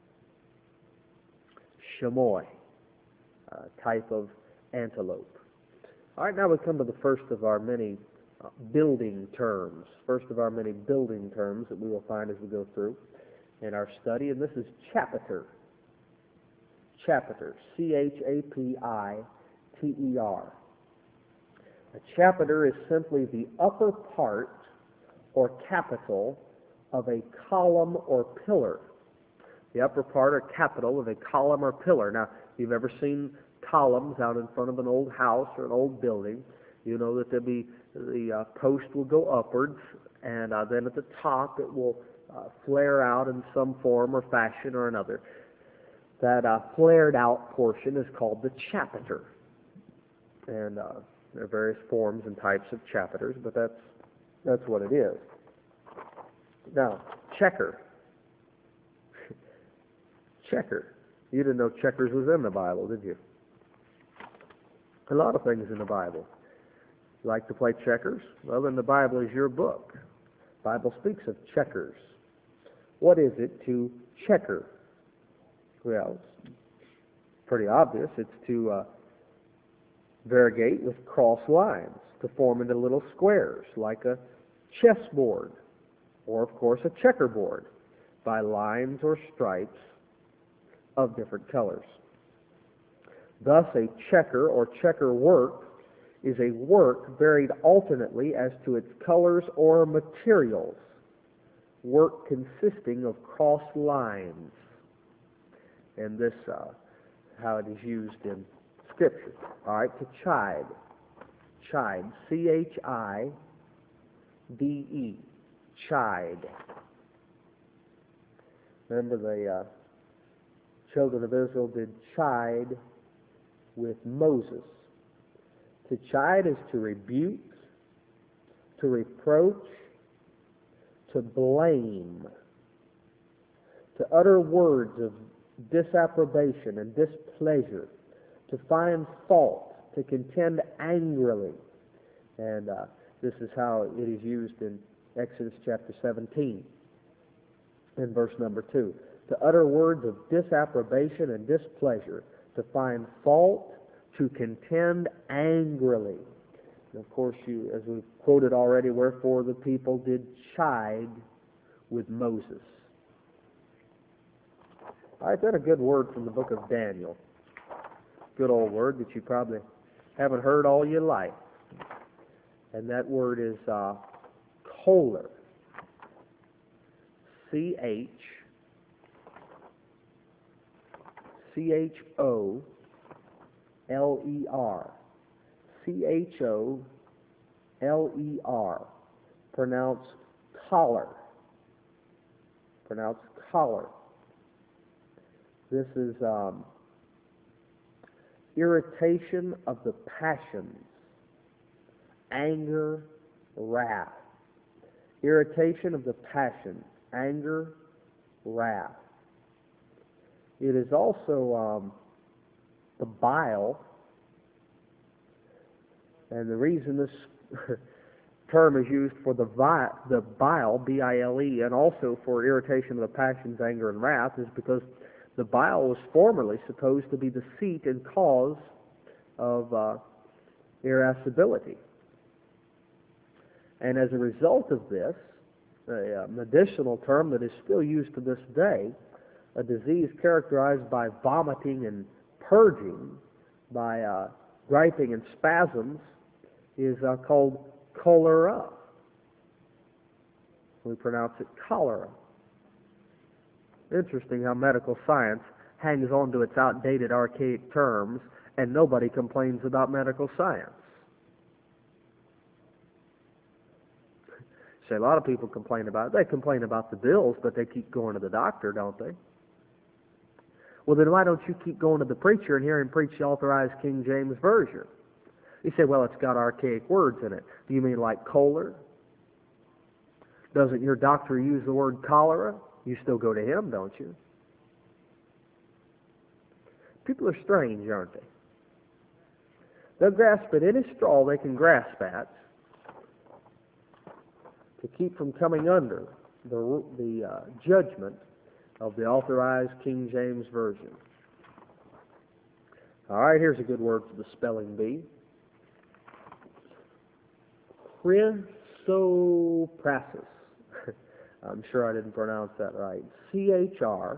Chamois, a type of antelope. All right, now we come to the first of our many uh, building terms, first of our many building terms that we will find as we go through in our study, and this is chapiter. Chapiter, C H A P I T E R. A chapiter is simply the upper part or capital of a column or pillar. The upper part or capital of a column or pillar. Now, if you've ever seen columns out in front of an old house or an old building, you know that there'll be, the uh, post will go upwards, and uh, then at the top it will uh, flare out in some form or fashion or another. That uh, flared out portion is called the chapiter. And uh, there are various forms and types of chapiters, but that's that's what it is. Now, checker. Checker. You didn't know checkers was in the Bible, did you? A lot of things in the Bible. You like to play checkers? Well, then the Bible is your book. The Bible speaks of checkers. What is it to checker? Well, it's pretty obvious. It's to uh, variegate with cross lines, to form into little squares, like a chessboard, or, of course, a checkerboard, by lines or stripes of different colors. Thus, a checker or checker work is a work varied alternately as to its colors or materials, work consisting of cross lines. And this, uh, how it is used in Scripture. All right, to chide. Chide, C H I D E, chide. Remember the uh, children of Israel did chide with Moses. To chide is to rebuke, to reproach, to blame, to utter words of disapprobation and displeasure, to find fault, to contend angrily. And uh, this is how it is used in Exodus chapter seventeen, in verse number two. To utter words of disapprobation and displeasure, to find fault, to contend angrily. And of course, you, as we've quoted already, wherefore the people did chide with Moses. All right, that's a good word from the book of Daniel. Good old word that you probably haven't heard all your life. And that word is uh, choler. C H C H O L E R. C H O L E R. Pronounced collar. Pronounced collar. This is um, irritation of the passions, anger, wrath. Irritation of the passions, anger, wrath. It is also um, the bile, and the reason this term is used for the, vi- the bile, B I L E, and also for irritation of the passions, anger, and wrath, is because the bile was formerly supposed to be the seat and cause of uh, irascibility. And as a result of this, a medicinal term that is still used to this day, a disease characterized by vomiting and purging, by uh, griping and spasms, is uh, called cholera. We pronounce it cholera. Interesting how medical science hangs on to its outdated, archaic terms, and nobody complains about medical science. Say, a lot of people complain about it. They complain about the bills, but they keep going to the doctor, don't they? Well, then why don't you keep going to the preacher and hear him preach the Authorized King James Version? You say, well, it's got archaic words in it. Do you mean like choler? Doesn't your doctor use the word cholera? You still go to him, don't you? People are strange, aren't they? They'll grasp at any straw they can grasp at to keep from coming under the, the uh, judgment of the Authorized King James Version. All right, here's a good word for the spelling bee. Chrysoprasus. I'm sure I didn't pronounce that right. C H R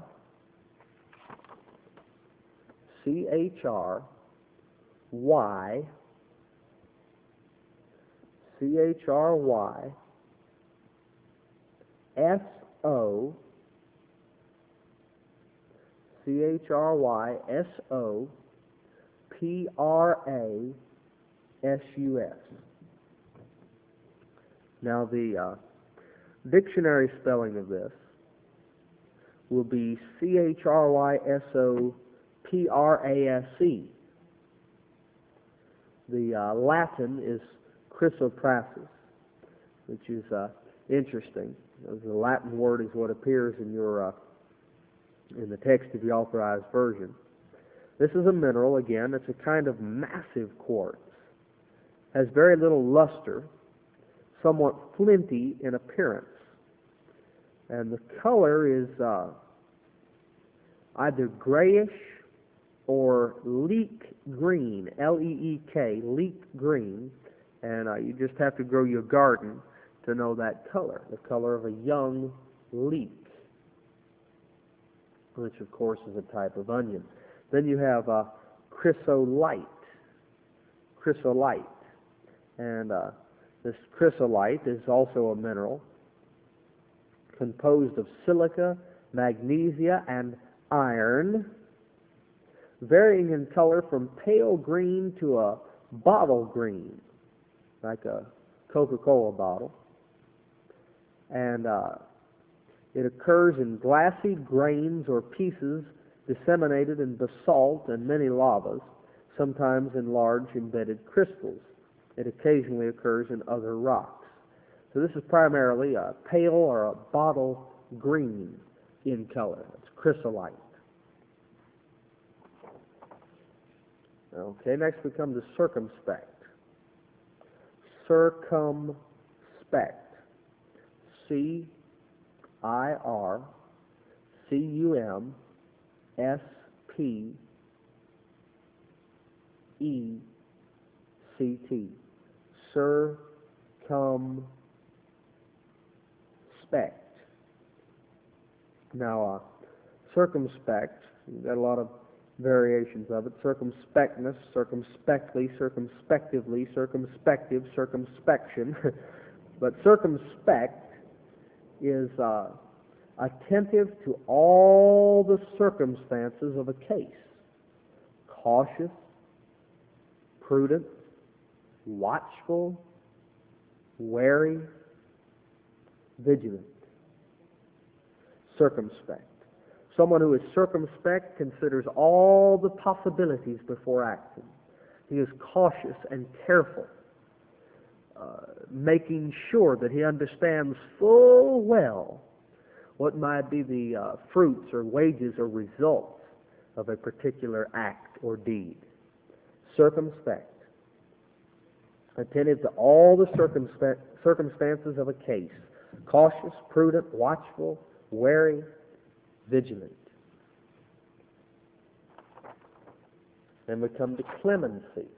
C H R Y C H R Y S O C H R Y S O P R A S U S. Now the uh, dictionary spelling of this will be C H R Y S O P R A S E. The uh, Latin is chrysoprasus, which is uh, interesting. The Latin word is what appears in your uh, in the text of the Authorized Version. This is a mineral, again. It's a kind of massive quartz. Has very little luster, somewhat flinty in appearance. And the color is uh, either grayish or leek green, L E E K, leek green. And uh, you just have to grow your garden to know that color, the color of a young leek, which of course is a type of onion. Then you have uh, chrysolite, chrysolite. And uh, this chrysolite is also a mineral composed of silica, magnesia, and iron, varying in color from pale green to a bottle green, like a Coca-Cola bottle. And uh, it occurs in glassy grains or pieces disseminated in basalt and many lavas, sometimes in large embedded crystals. It occasionally occurs in other rocks. So this is primarily a pale or a bottle green in color. It's chrysolite. Okay, next we come to circumspect. Circumspect. C I R C U M S P E C T. Circumspect. Now, uh, circumspect, you've got a lot of variations of it. Circumspectness, circumspectly, circumspectively, circumspective, circumspection. But circumspect is uh, attentive to all the circumstances of a case. Cautious, prudent, watchful, wary, vigilant. Circumspect. Someone who is circumspect considers all the possibilities before acting. He is cautious and careful, uh, making sure that he understands full well what might be the uh, fruits or wages or results of a particular act or deed. Circumspect. Attentive to all the circumspe- circumstances of a case. Cautious, prudent, watchful, wary, vigilant. Then we come to clemency.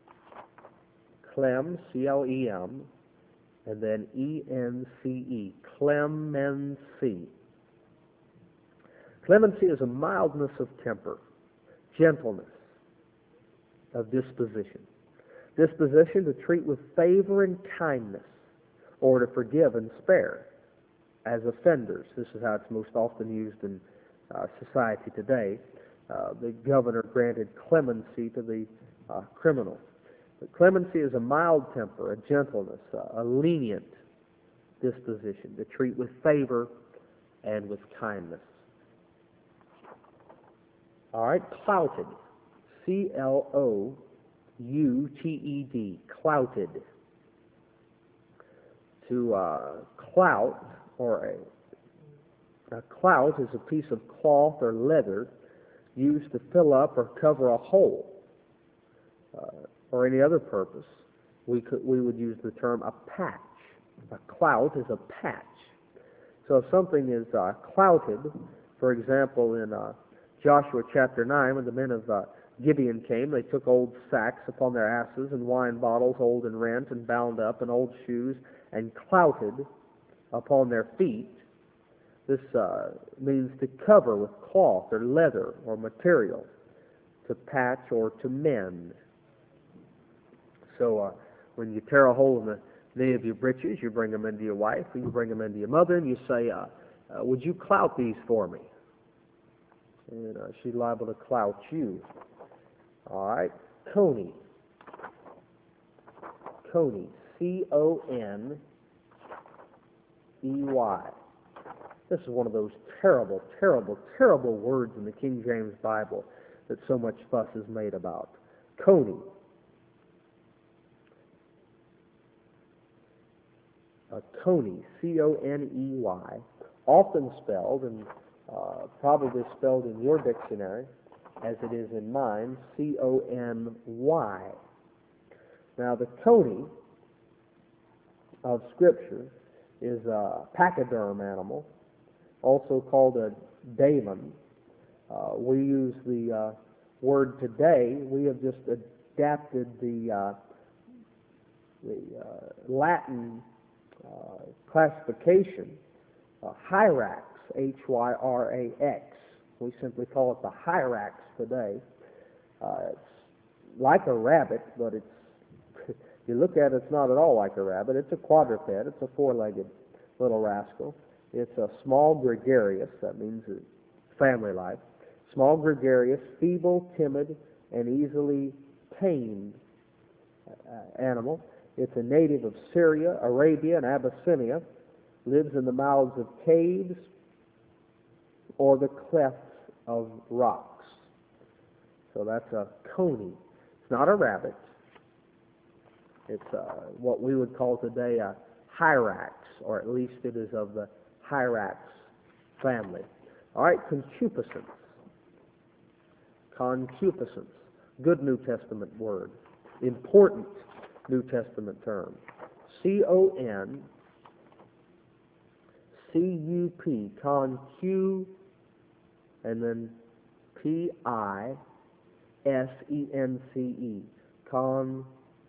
Clem, C L E M, and then E N C E. Clemency. Clemency is a mildness of temper, gentleness of disposition. Disposition to treat with favor and kindness, or to forgive and spare as offenders. This is how it's most often used in uh, society today. Uh, the governor granted clemency to the uh, criminal. But clemency is a mild temper, a gentleness, a, a lenient disposition to treat with favor and with kindness. All right, clouted. C L O U T E D, clouted. To uh, clout, or a, a clout is a piece of cloth or leather used to fill up or cover a hole, uh, or any other purpose. We could we would use the term a patch. A clout is a patch. So if something is uh, clouted, for example, in uh, Joshua chapter nine, when the men of uh, Gibeon came, they took old sacks upon their asses and wine bottles old and rent and bound up, and old shoes, and clouted upon their feet. This uh, means to cover with cloth or leather or material, to patch or to mend. So uh, when you tear a hole in the knee of your breeches, you bring them into your wife, or you bring them into your mother, and you say, uh, uh, would you clout these for me? And uh, she's liable to clout you. All right, coney. Coney, C O N E Y. This is one of those terrible, terrible, terrible words in the King James Bible that so much fuss is made about. Coney. A coney, C O N E Y, often spelled, and uh, probably spelled in your dictionary, as it is in mine, C O N Y. Now, the coney of Scripture is a pachyderm animal, also called a daemon. Uh, we use the uh, word today. We have just adapted the uh, the uh, Latin uh, classification, uh, hyrax, H Y R A X. We simply call it the hyrax today. Uh, it's like a rabbit, but it's you look at it, it's not at all like a rabbit. It's a quadruped. It's a four-legged little rascal. It's a small gregarious. That means family life. Small gregarious, feeble, timid, and easily tamed uh, animal. It's a native of Syria, Arabia, and Abyssinia. Lives in the mouths of caves or the clefts of rocks. So that's a coney. It's not a rabbit. It's uh, what we would call today a hyrax, or at least it is of the hyrax family. All right, concupiscence. Concupiscence. Good New Testament word. Important New Testament term. C O N C U P, concu, and then P I S E N C E, concupiscence,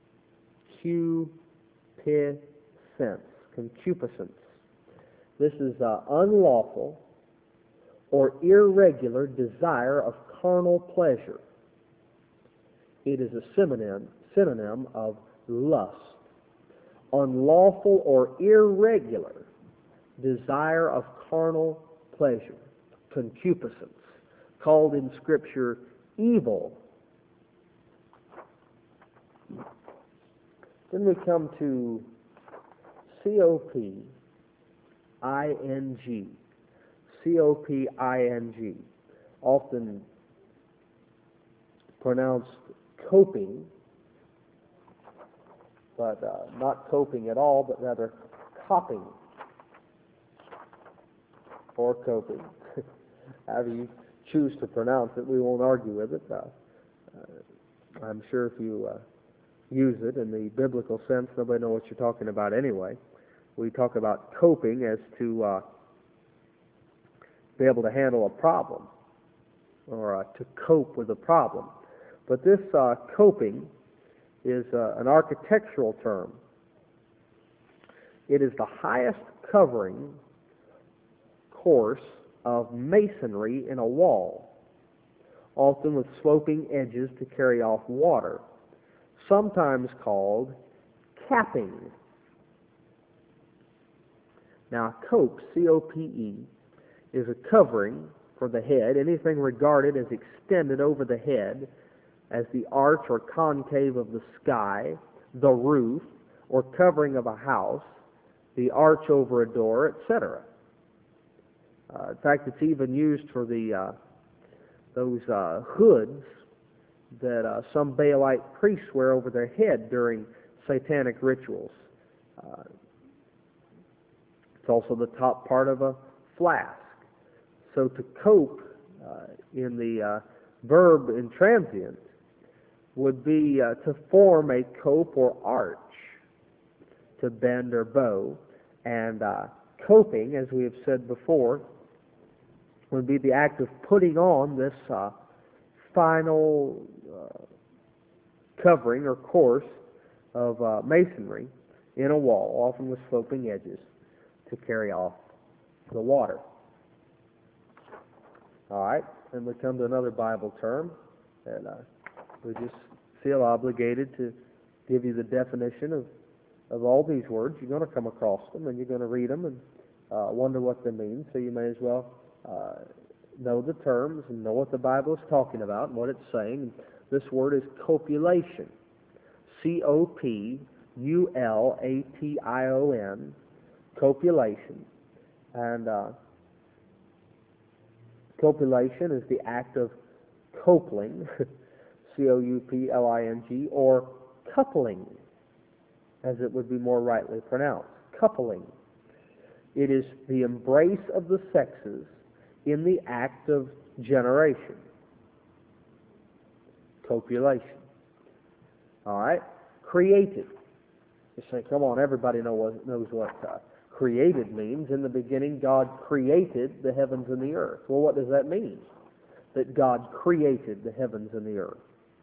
concupiscence. This is uh, unlawful or irregular desire of carnal pleasure. It is a synonym, synonym of lust. Unlawful or irregular desire of carnal pleasure, concupiscence, called in Scripture evil. Then we come to C O P I N G. C O P I N G, often pronounced coping, but uh, not coping at all, but rather copping or coping. However you choose to pronounce it, we won't argue with it. Uh, uh, I'm sure if you uh, use it in the biblical sense, nobody knows what you're talking about anyway. We talk about coping as to uh, be able to handle a problem, or uh, to cope with a problem. But this uh, coping is uh, an architectural term. It is the highest covering course of masonry in a wall, often with sloping edges to carry off water, sometimes called capping. Now, cope, C O P E, is a covering for the head, anything regarded as extended over the head, as the arch or concave of the sky, the roof, or covering of a house, the arch over a door, et cetera. Uh, in fact, it's even used for the uh, those uh, hoods that uh, some Baalite priests wear over their head during satanic rituals. Uh, it's also the top part of a flask. So to cope uh, in the uh, verb intransient would be uh, to form a cope or arch, to bend or bow. And uh, coping, as we have said before, would be the act of putting on this uh, final uh, covering or course of uh, masonry in a wall, often with sloping edges, to carry off the water. All right, and we come to another Bible term, and uh, we just feel obligated to give you the definition of, of all these words. You're going to come across them, and you're going to read them and uh, wonder what they mean, so you may as well uh, know the terms and know what the Bible is talking about and what it's saying. This word is copulation, C O P U L A T I O N, copulation. And uh, copulation is the act of coupling, C O U P L I N G, or coupling, as it would be more rightly pronounced, coupling. It is the embrace of the sexes in the act of generation. Copulation. All right? Created. You say, come on, everybody know what, knows what uh, created means. In the beginning, God created the heavens and the earth. Well, what does that mean? That God created the heavens and the earth.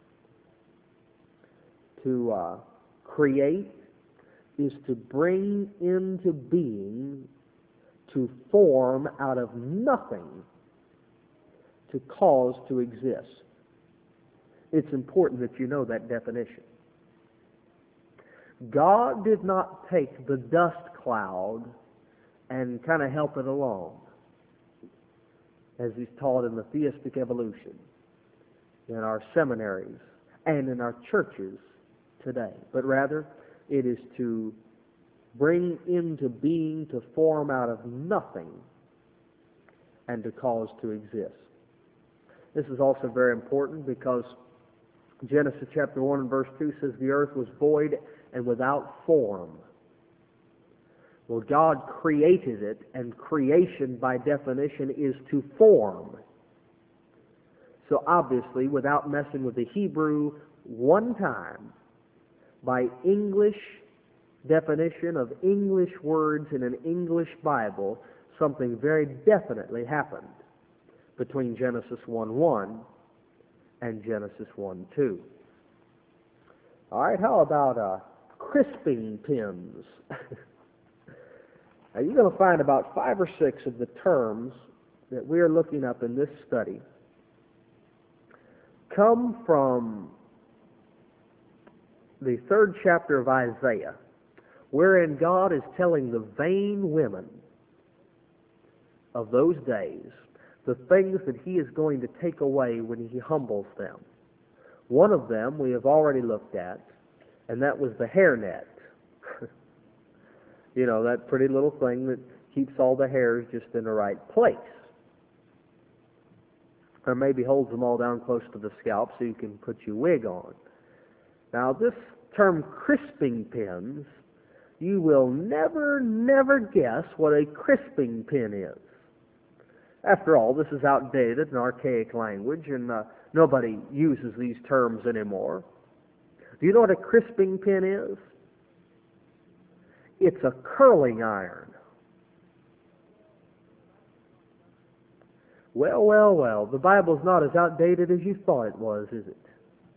To uh, create is to bring into being, to form out of nothing, to cause to exist. It's important that you know that definition. God did not take the dust cloud and kind of help it along, as He's taught in the theistic evolution, in our seminaries, and in our churches today. But rather, it is to bring into being, to form out of nothing, and to cause to exist. This is also very important because Genesis chapter one and verse two says the earth was void and without form. Well, God created it, and creation by definition is to form. So obviously, without messing with the Hebrew one time, by English definition of English words in an English Bible, something very definitely happened between Genesis one one and Genesis one two. All right, how about uh, crisping pins? Now, you're going to find about five or six of the terms that we are looking up in this study come from the third chapter of Isaiah, wherein God is telling the vain women of those days the things that He is going to take away when He humbles them. One of them we have already looked at, and that was the hairnet. You know, that pretty little thing that keeps all the hairs just in the right place. Or maybe holds them all down close to the scalp so you can put your wig on. Now, this term crisping pins, you will never, never guess what a crisping pin is. After all, this is outdated and archaic language, and uh, nobody uses these terms anymore. Do you know what a crisping pin is? It's a curling iron. Well, well, well, the Bible's not as outdated as you thought it was, is it?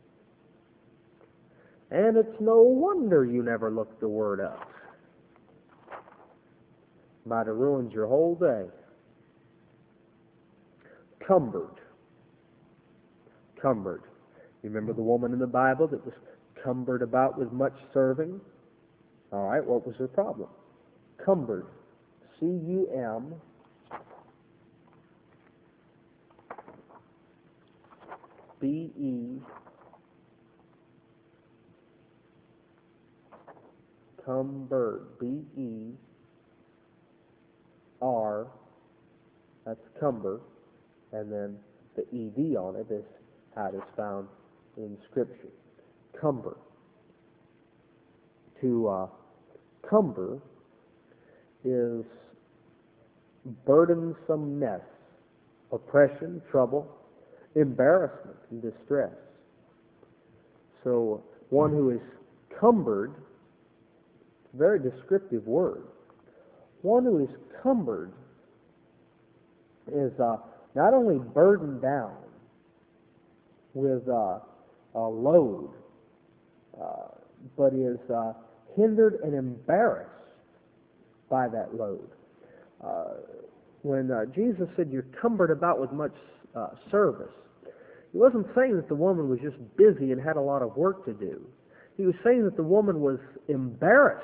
And it's no wonder you never looked the word up. Might have ruined your whole day. Cumbered. Cumbered. You remember the woman in the Bible that was cumbered about with much serving? All right, what was her problem? Cumbered. C U M B E Cumbered, B E R, that's Cumber, and then the E D on it is how it is found in Scripture. Cumber. To uh, cumber is burdensomeness, oppression, trouble, embarrassment, and distress. So one who is cumbered, very descriptive word. One who is cumbered is uh, not only burdened down with uh, a load, uh, but is uh, hindered and embarrassed by that load. Uh, when uh, Jesus said you're cumbered about with much uh, service, he wasn't saying that the woman was just busy and had a lot of work to do. He was saying that the woman was embarrassed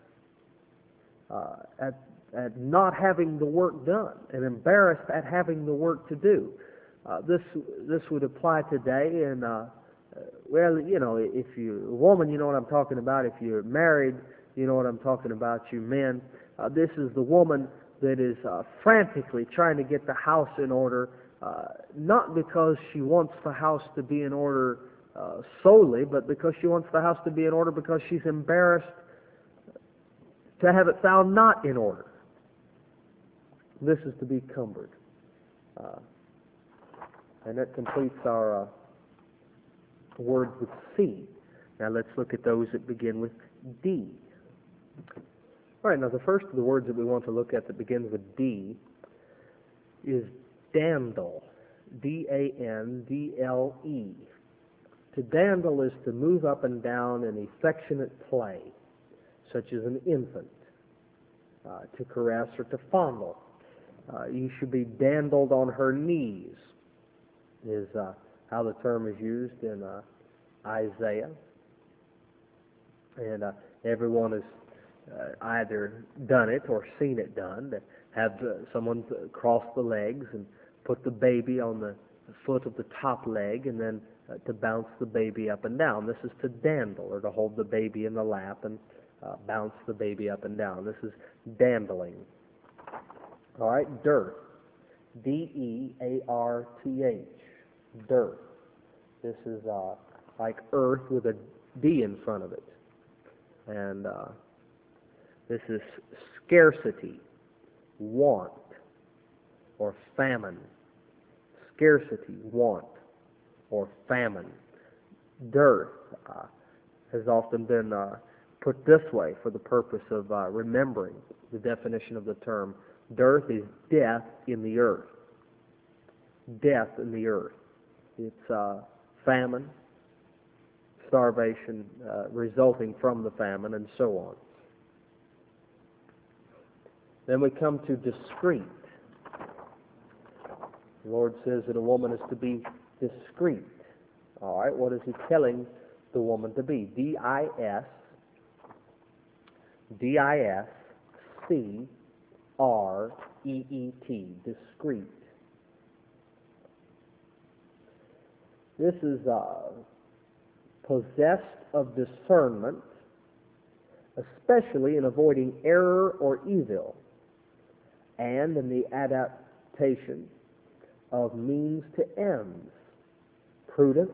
uh, at, at not having the work done and embarrassed at having the work to do. Uh, this this would apply today, and uh, well, you know, if you're a woman, you know what I'm talking about. If you're married, you know what I'm talking about. You men, uh, this is the woman that is uh, frantically trying to get the house in order, uh, not because she wants the house to be in order uh, solely, but because she wants the house to be in order because she's embarrassed to have it found not in order. This is to be cumbered. Uh, and that completes our uh, words with C. Now let's look at those that begin with D. All right, now the first of the words that we want to look at that begins with D is dandle, D A N D L E. To dandle is to move up and down in affectionate play, such as an infant, uh, to caress or to fondle. Uh, you should be dandled on her knees, is uh, how the term is used in uh, Isaiah. And uh, everyone has uh, either done it or seen it done, to have uh, someone cross the legs and put the baby on the foot of the top leg and then uh, to bounce the baby up and down. This is to dandle, or to hold the baby in the lap and uh, bounce the baby up and down. This is dandling. All right, dearth, D E A R T H, dearth. This is uh, like earth with a D in front of it. And uh, this is scarcity, want, or famine. Scarcity, want, or famine. Dearth uh, has often been uh, put this way for the purpose of uh, remembering the definition of the term. Dearth is death in the earth. Death in the earth. It's uh, famine, starvation uh, resulting from the famine, and so on. Then we come to discreet. The Lord says that a woman is to be discreet. All right, what is He telling the woman to be? D I S, D I S C R E E T, discreet. This is uh, possessed of discernment, especially in avoiding error or evil, and in the adaptation of means to ends, prudent,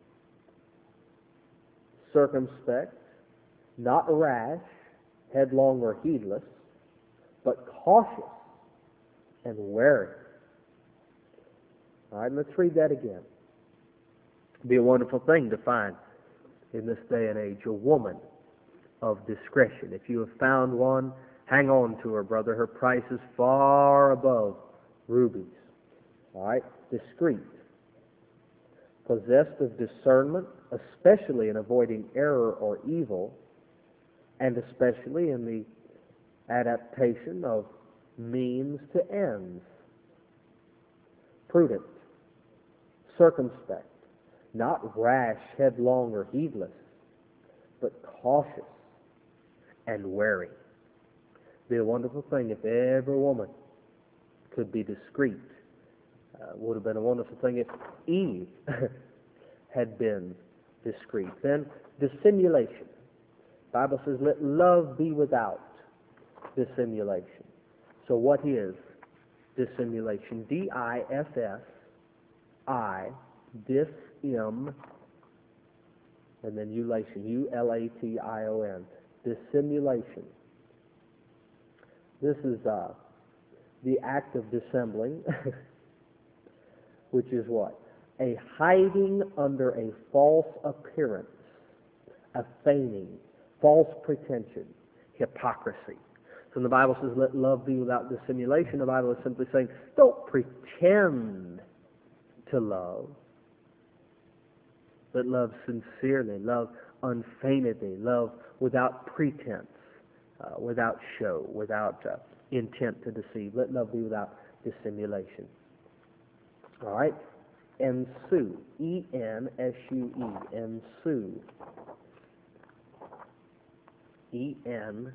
circumspect, not rash, headlong, or heedless, but cautious and wary. All right, let's read that again. It'd be a wonderful thing to find in this day and age a woman of discretion. If you have found one, hang on to her, brother. Her price is far above rubies. All right, discreet, possessed of discernment, especially in avoiding error or evil, and especially in the adaptation of means to ends. Prudent, circumspect, not rash, headlong, or heedless, but cautious and wary. It'd be a wonderful thing if every woman could be discreet. Uh, would have been a wonderful thing if Eve had been discreet. Then dissimulation. The Bible says, let love be without dissimulation. So what is dissimulation? D I S S I, dis-im, and then ulation, U L A T I O N, dissimulation. This is uh, the act of dissembling, which is what? A hiding under a false appearance, a feigning, false pretension, hypocrisy. So when the Bible says, let love be without dissimulation, the Bible is simply saying, don't pretend to love, but love sincerely, love unfeignedly, love without pretense, uh, without show, without uh, intent to deceive. Let love be without dissimulation. All right? Ensue, E N S U E, ensue, E N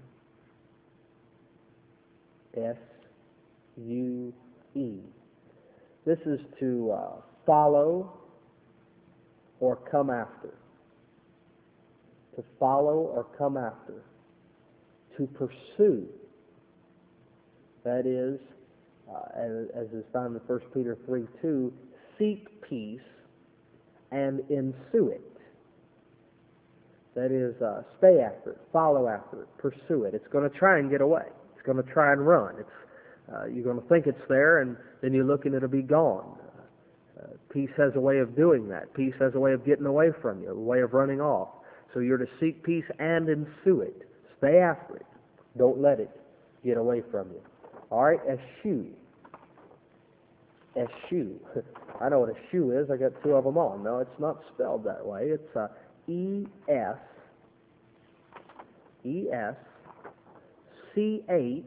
S U E. This is to uh, follow or come after. To follow or come after. To pursue. That is, uh, as, as is found in First Peter three two, seek peace and ensue it. That is, uh, stay after it, follow after it, pursue it. It's going to try and get away. It's going to try and run. It's uh, you're going to think it's there, and then you look and it'll be gone. Uh, peace has a way of doing that. Peace has a way of getting away from you, a way of running off. So you're to seek peace and ensue it. Stay after it. Don't let it get away from you. All right, eschew. Eschew. I know what a shoe is. I got two of them on. No, it's not spelled that way. It's uh, E S E S C H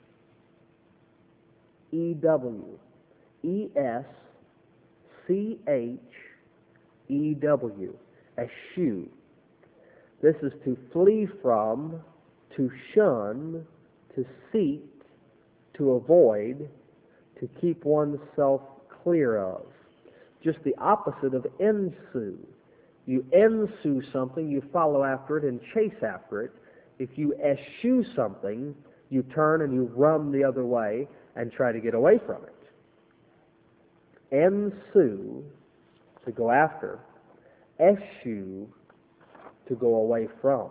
E W. E S C H E W. Eschew. This is to flee from, to shun, to seek, to avoid, to keep oneself clear of. Just the opposite of ensue. You ensue something, you follow after it and chase after it. If you eschew something, you turn and you run the other way and try to get away from it. Ensue, to go after. Eschew, to go away from.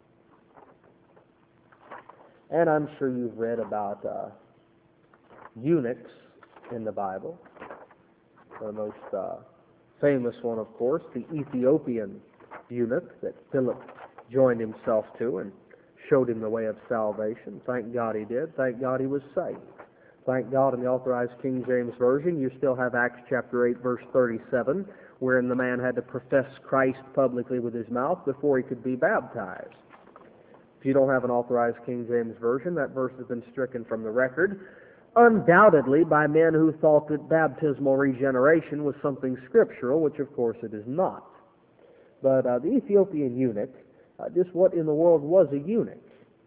And I'm sure you've read about uh, eunuchs in the Bible. The most uh, famous one, of course, the Ethiopian eunuch that Philip joined himself to and showed him the way of salvation. Thank God he did. Thank God he was saved. Thank God in the Authorized King James Version you still have Acts chapter eight, verse thirty-seven, wherein the man had to profess Christ publicly with his mouth before he could be baptized. If you don't have an Authorized King James Version, that verse has been stricken from the record, undoubtedly by men who thought that baptismal regeneration was something scriptural, which of course it is not. But uh, the Ethiopian eunuch, uh, just what in the world was a eunuch?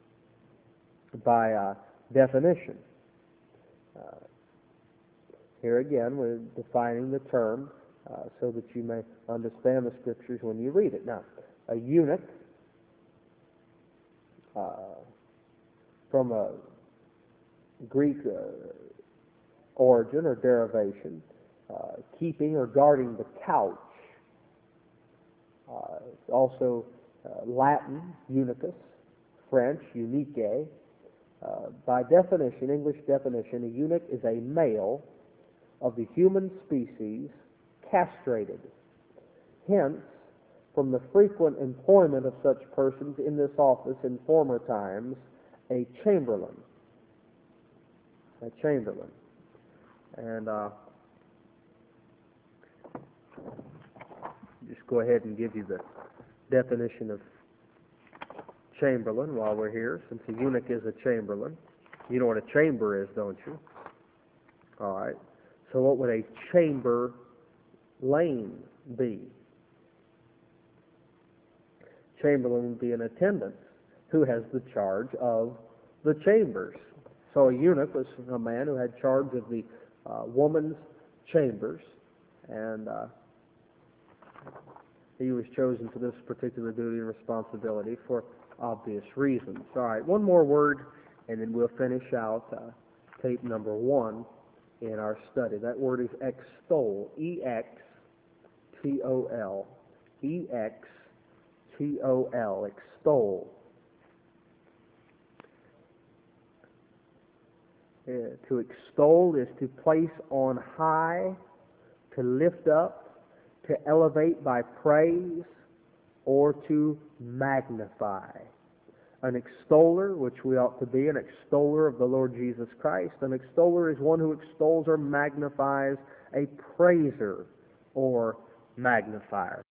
By uh, definition. Uh, here again, we're defining the term uh, so that you may understand the scriptures when you read it. Now, a eunuch, uh, from a Greek uh, origin or derivation, uh, keeping or guarding the couch. Uh, it's also uh, Latin, eunuchus, French, unique. Uh, by definition, English definition, a eunuch is a male of the human species castrated. Hence, from the frequent employment of such persons in this office in former times, a chamberlain. A chamberlain. And uh, just go ahead and give you the definition of chamberlain while we're here, since a eunuch is a chamberlain. You know what a chamber is, don't you? All right. So what would a chamberlain be? Chamberlain would be an attendant who has the charge of the chambers. So a eunuch was a man who had charge of the uh, woman's chambers, and uh, He was chosen for this particular duty and responsibility for obvious reasons. All right, one more word, and then we'll finish out uh, tape number one in our study. That word is extol, E X T O L, E X T O L, extol. Uh, to extol is to place on high, to lift up, to elevate by praise, or to magnify. An extoller, which we ought to be, an extoller of the Lord Jesus Christ. An extoller is one who extols or magnifies, a praiser or magnifier.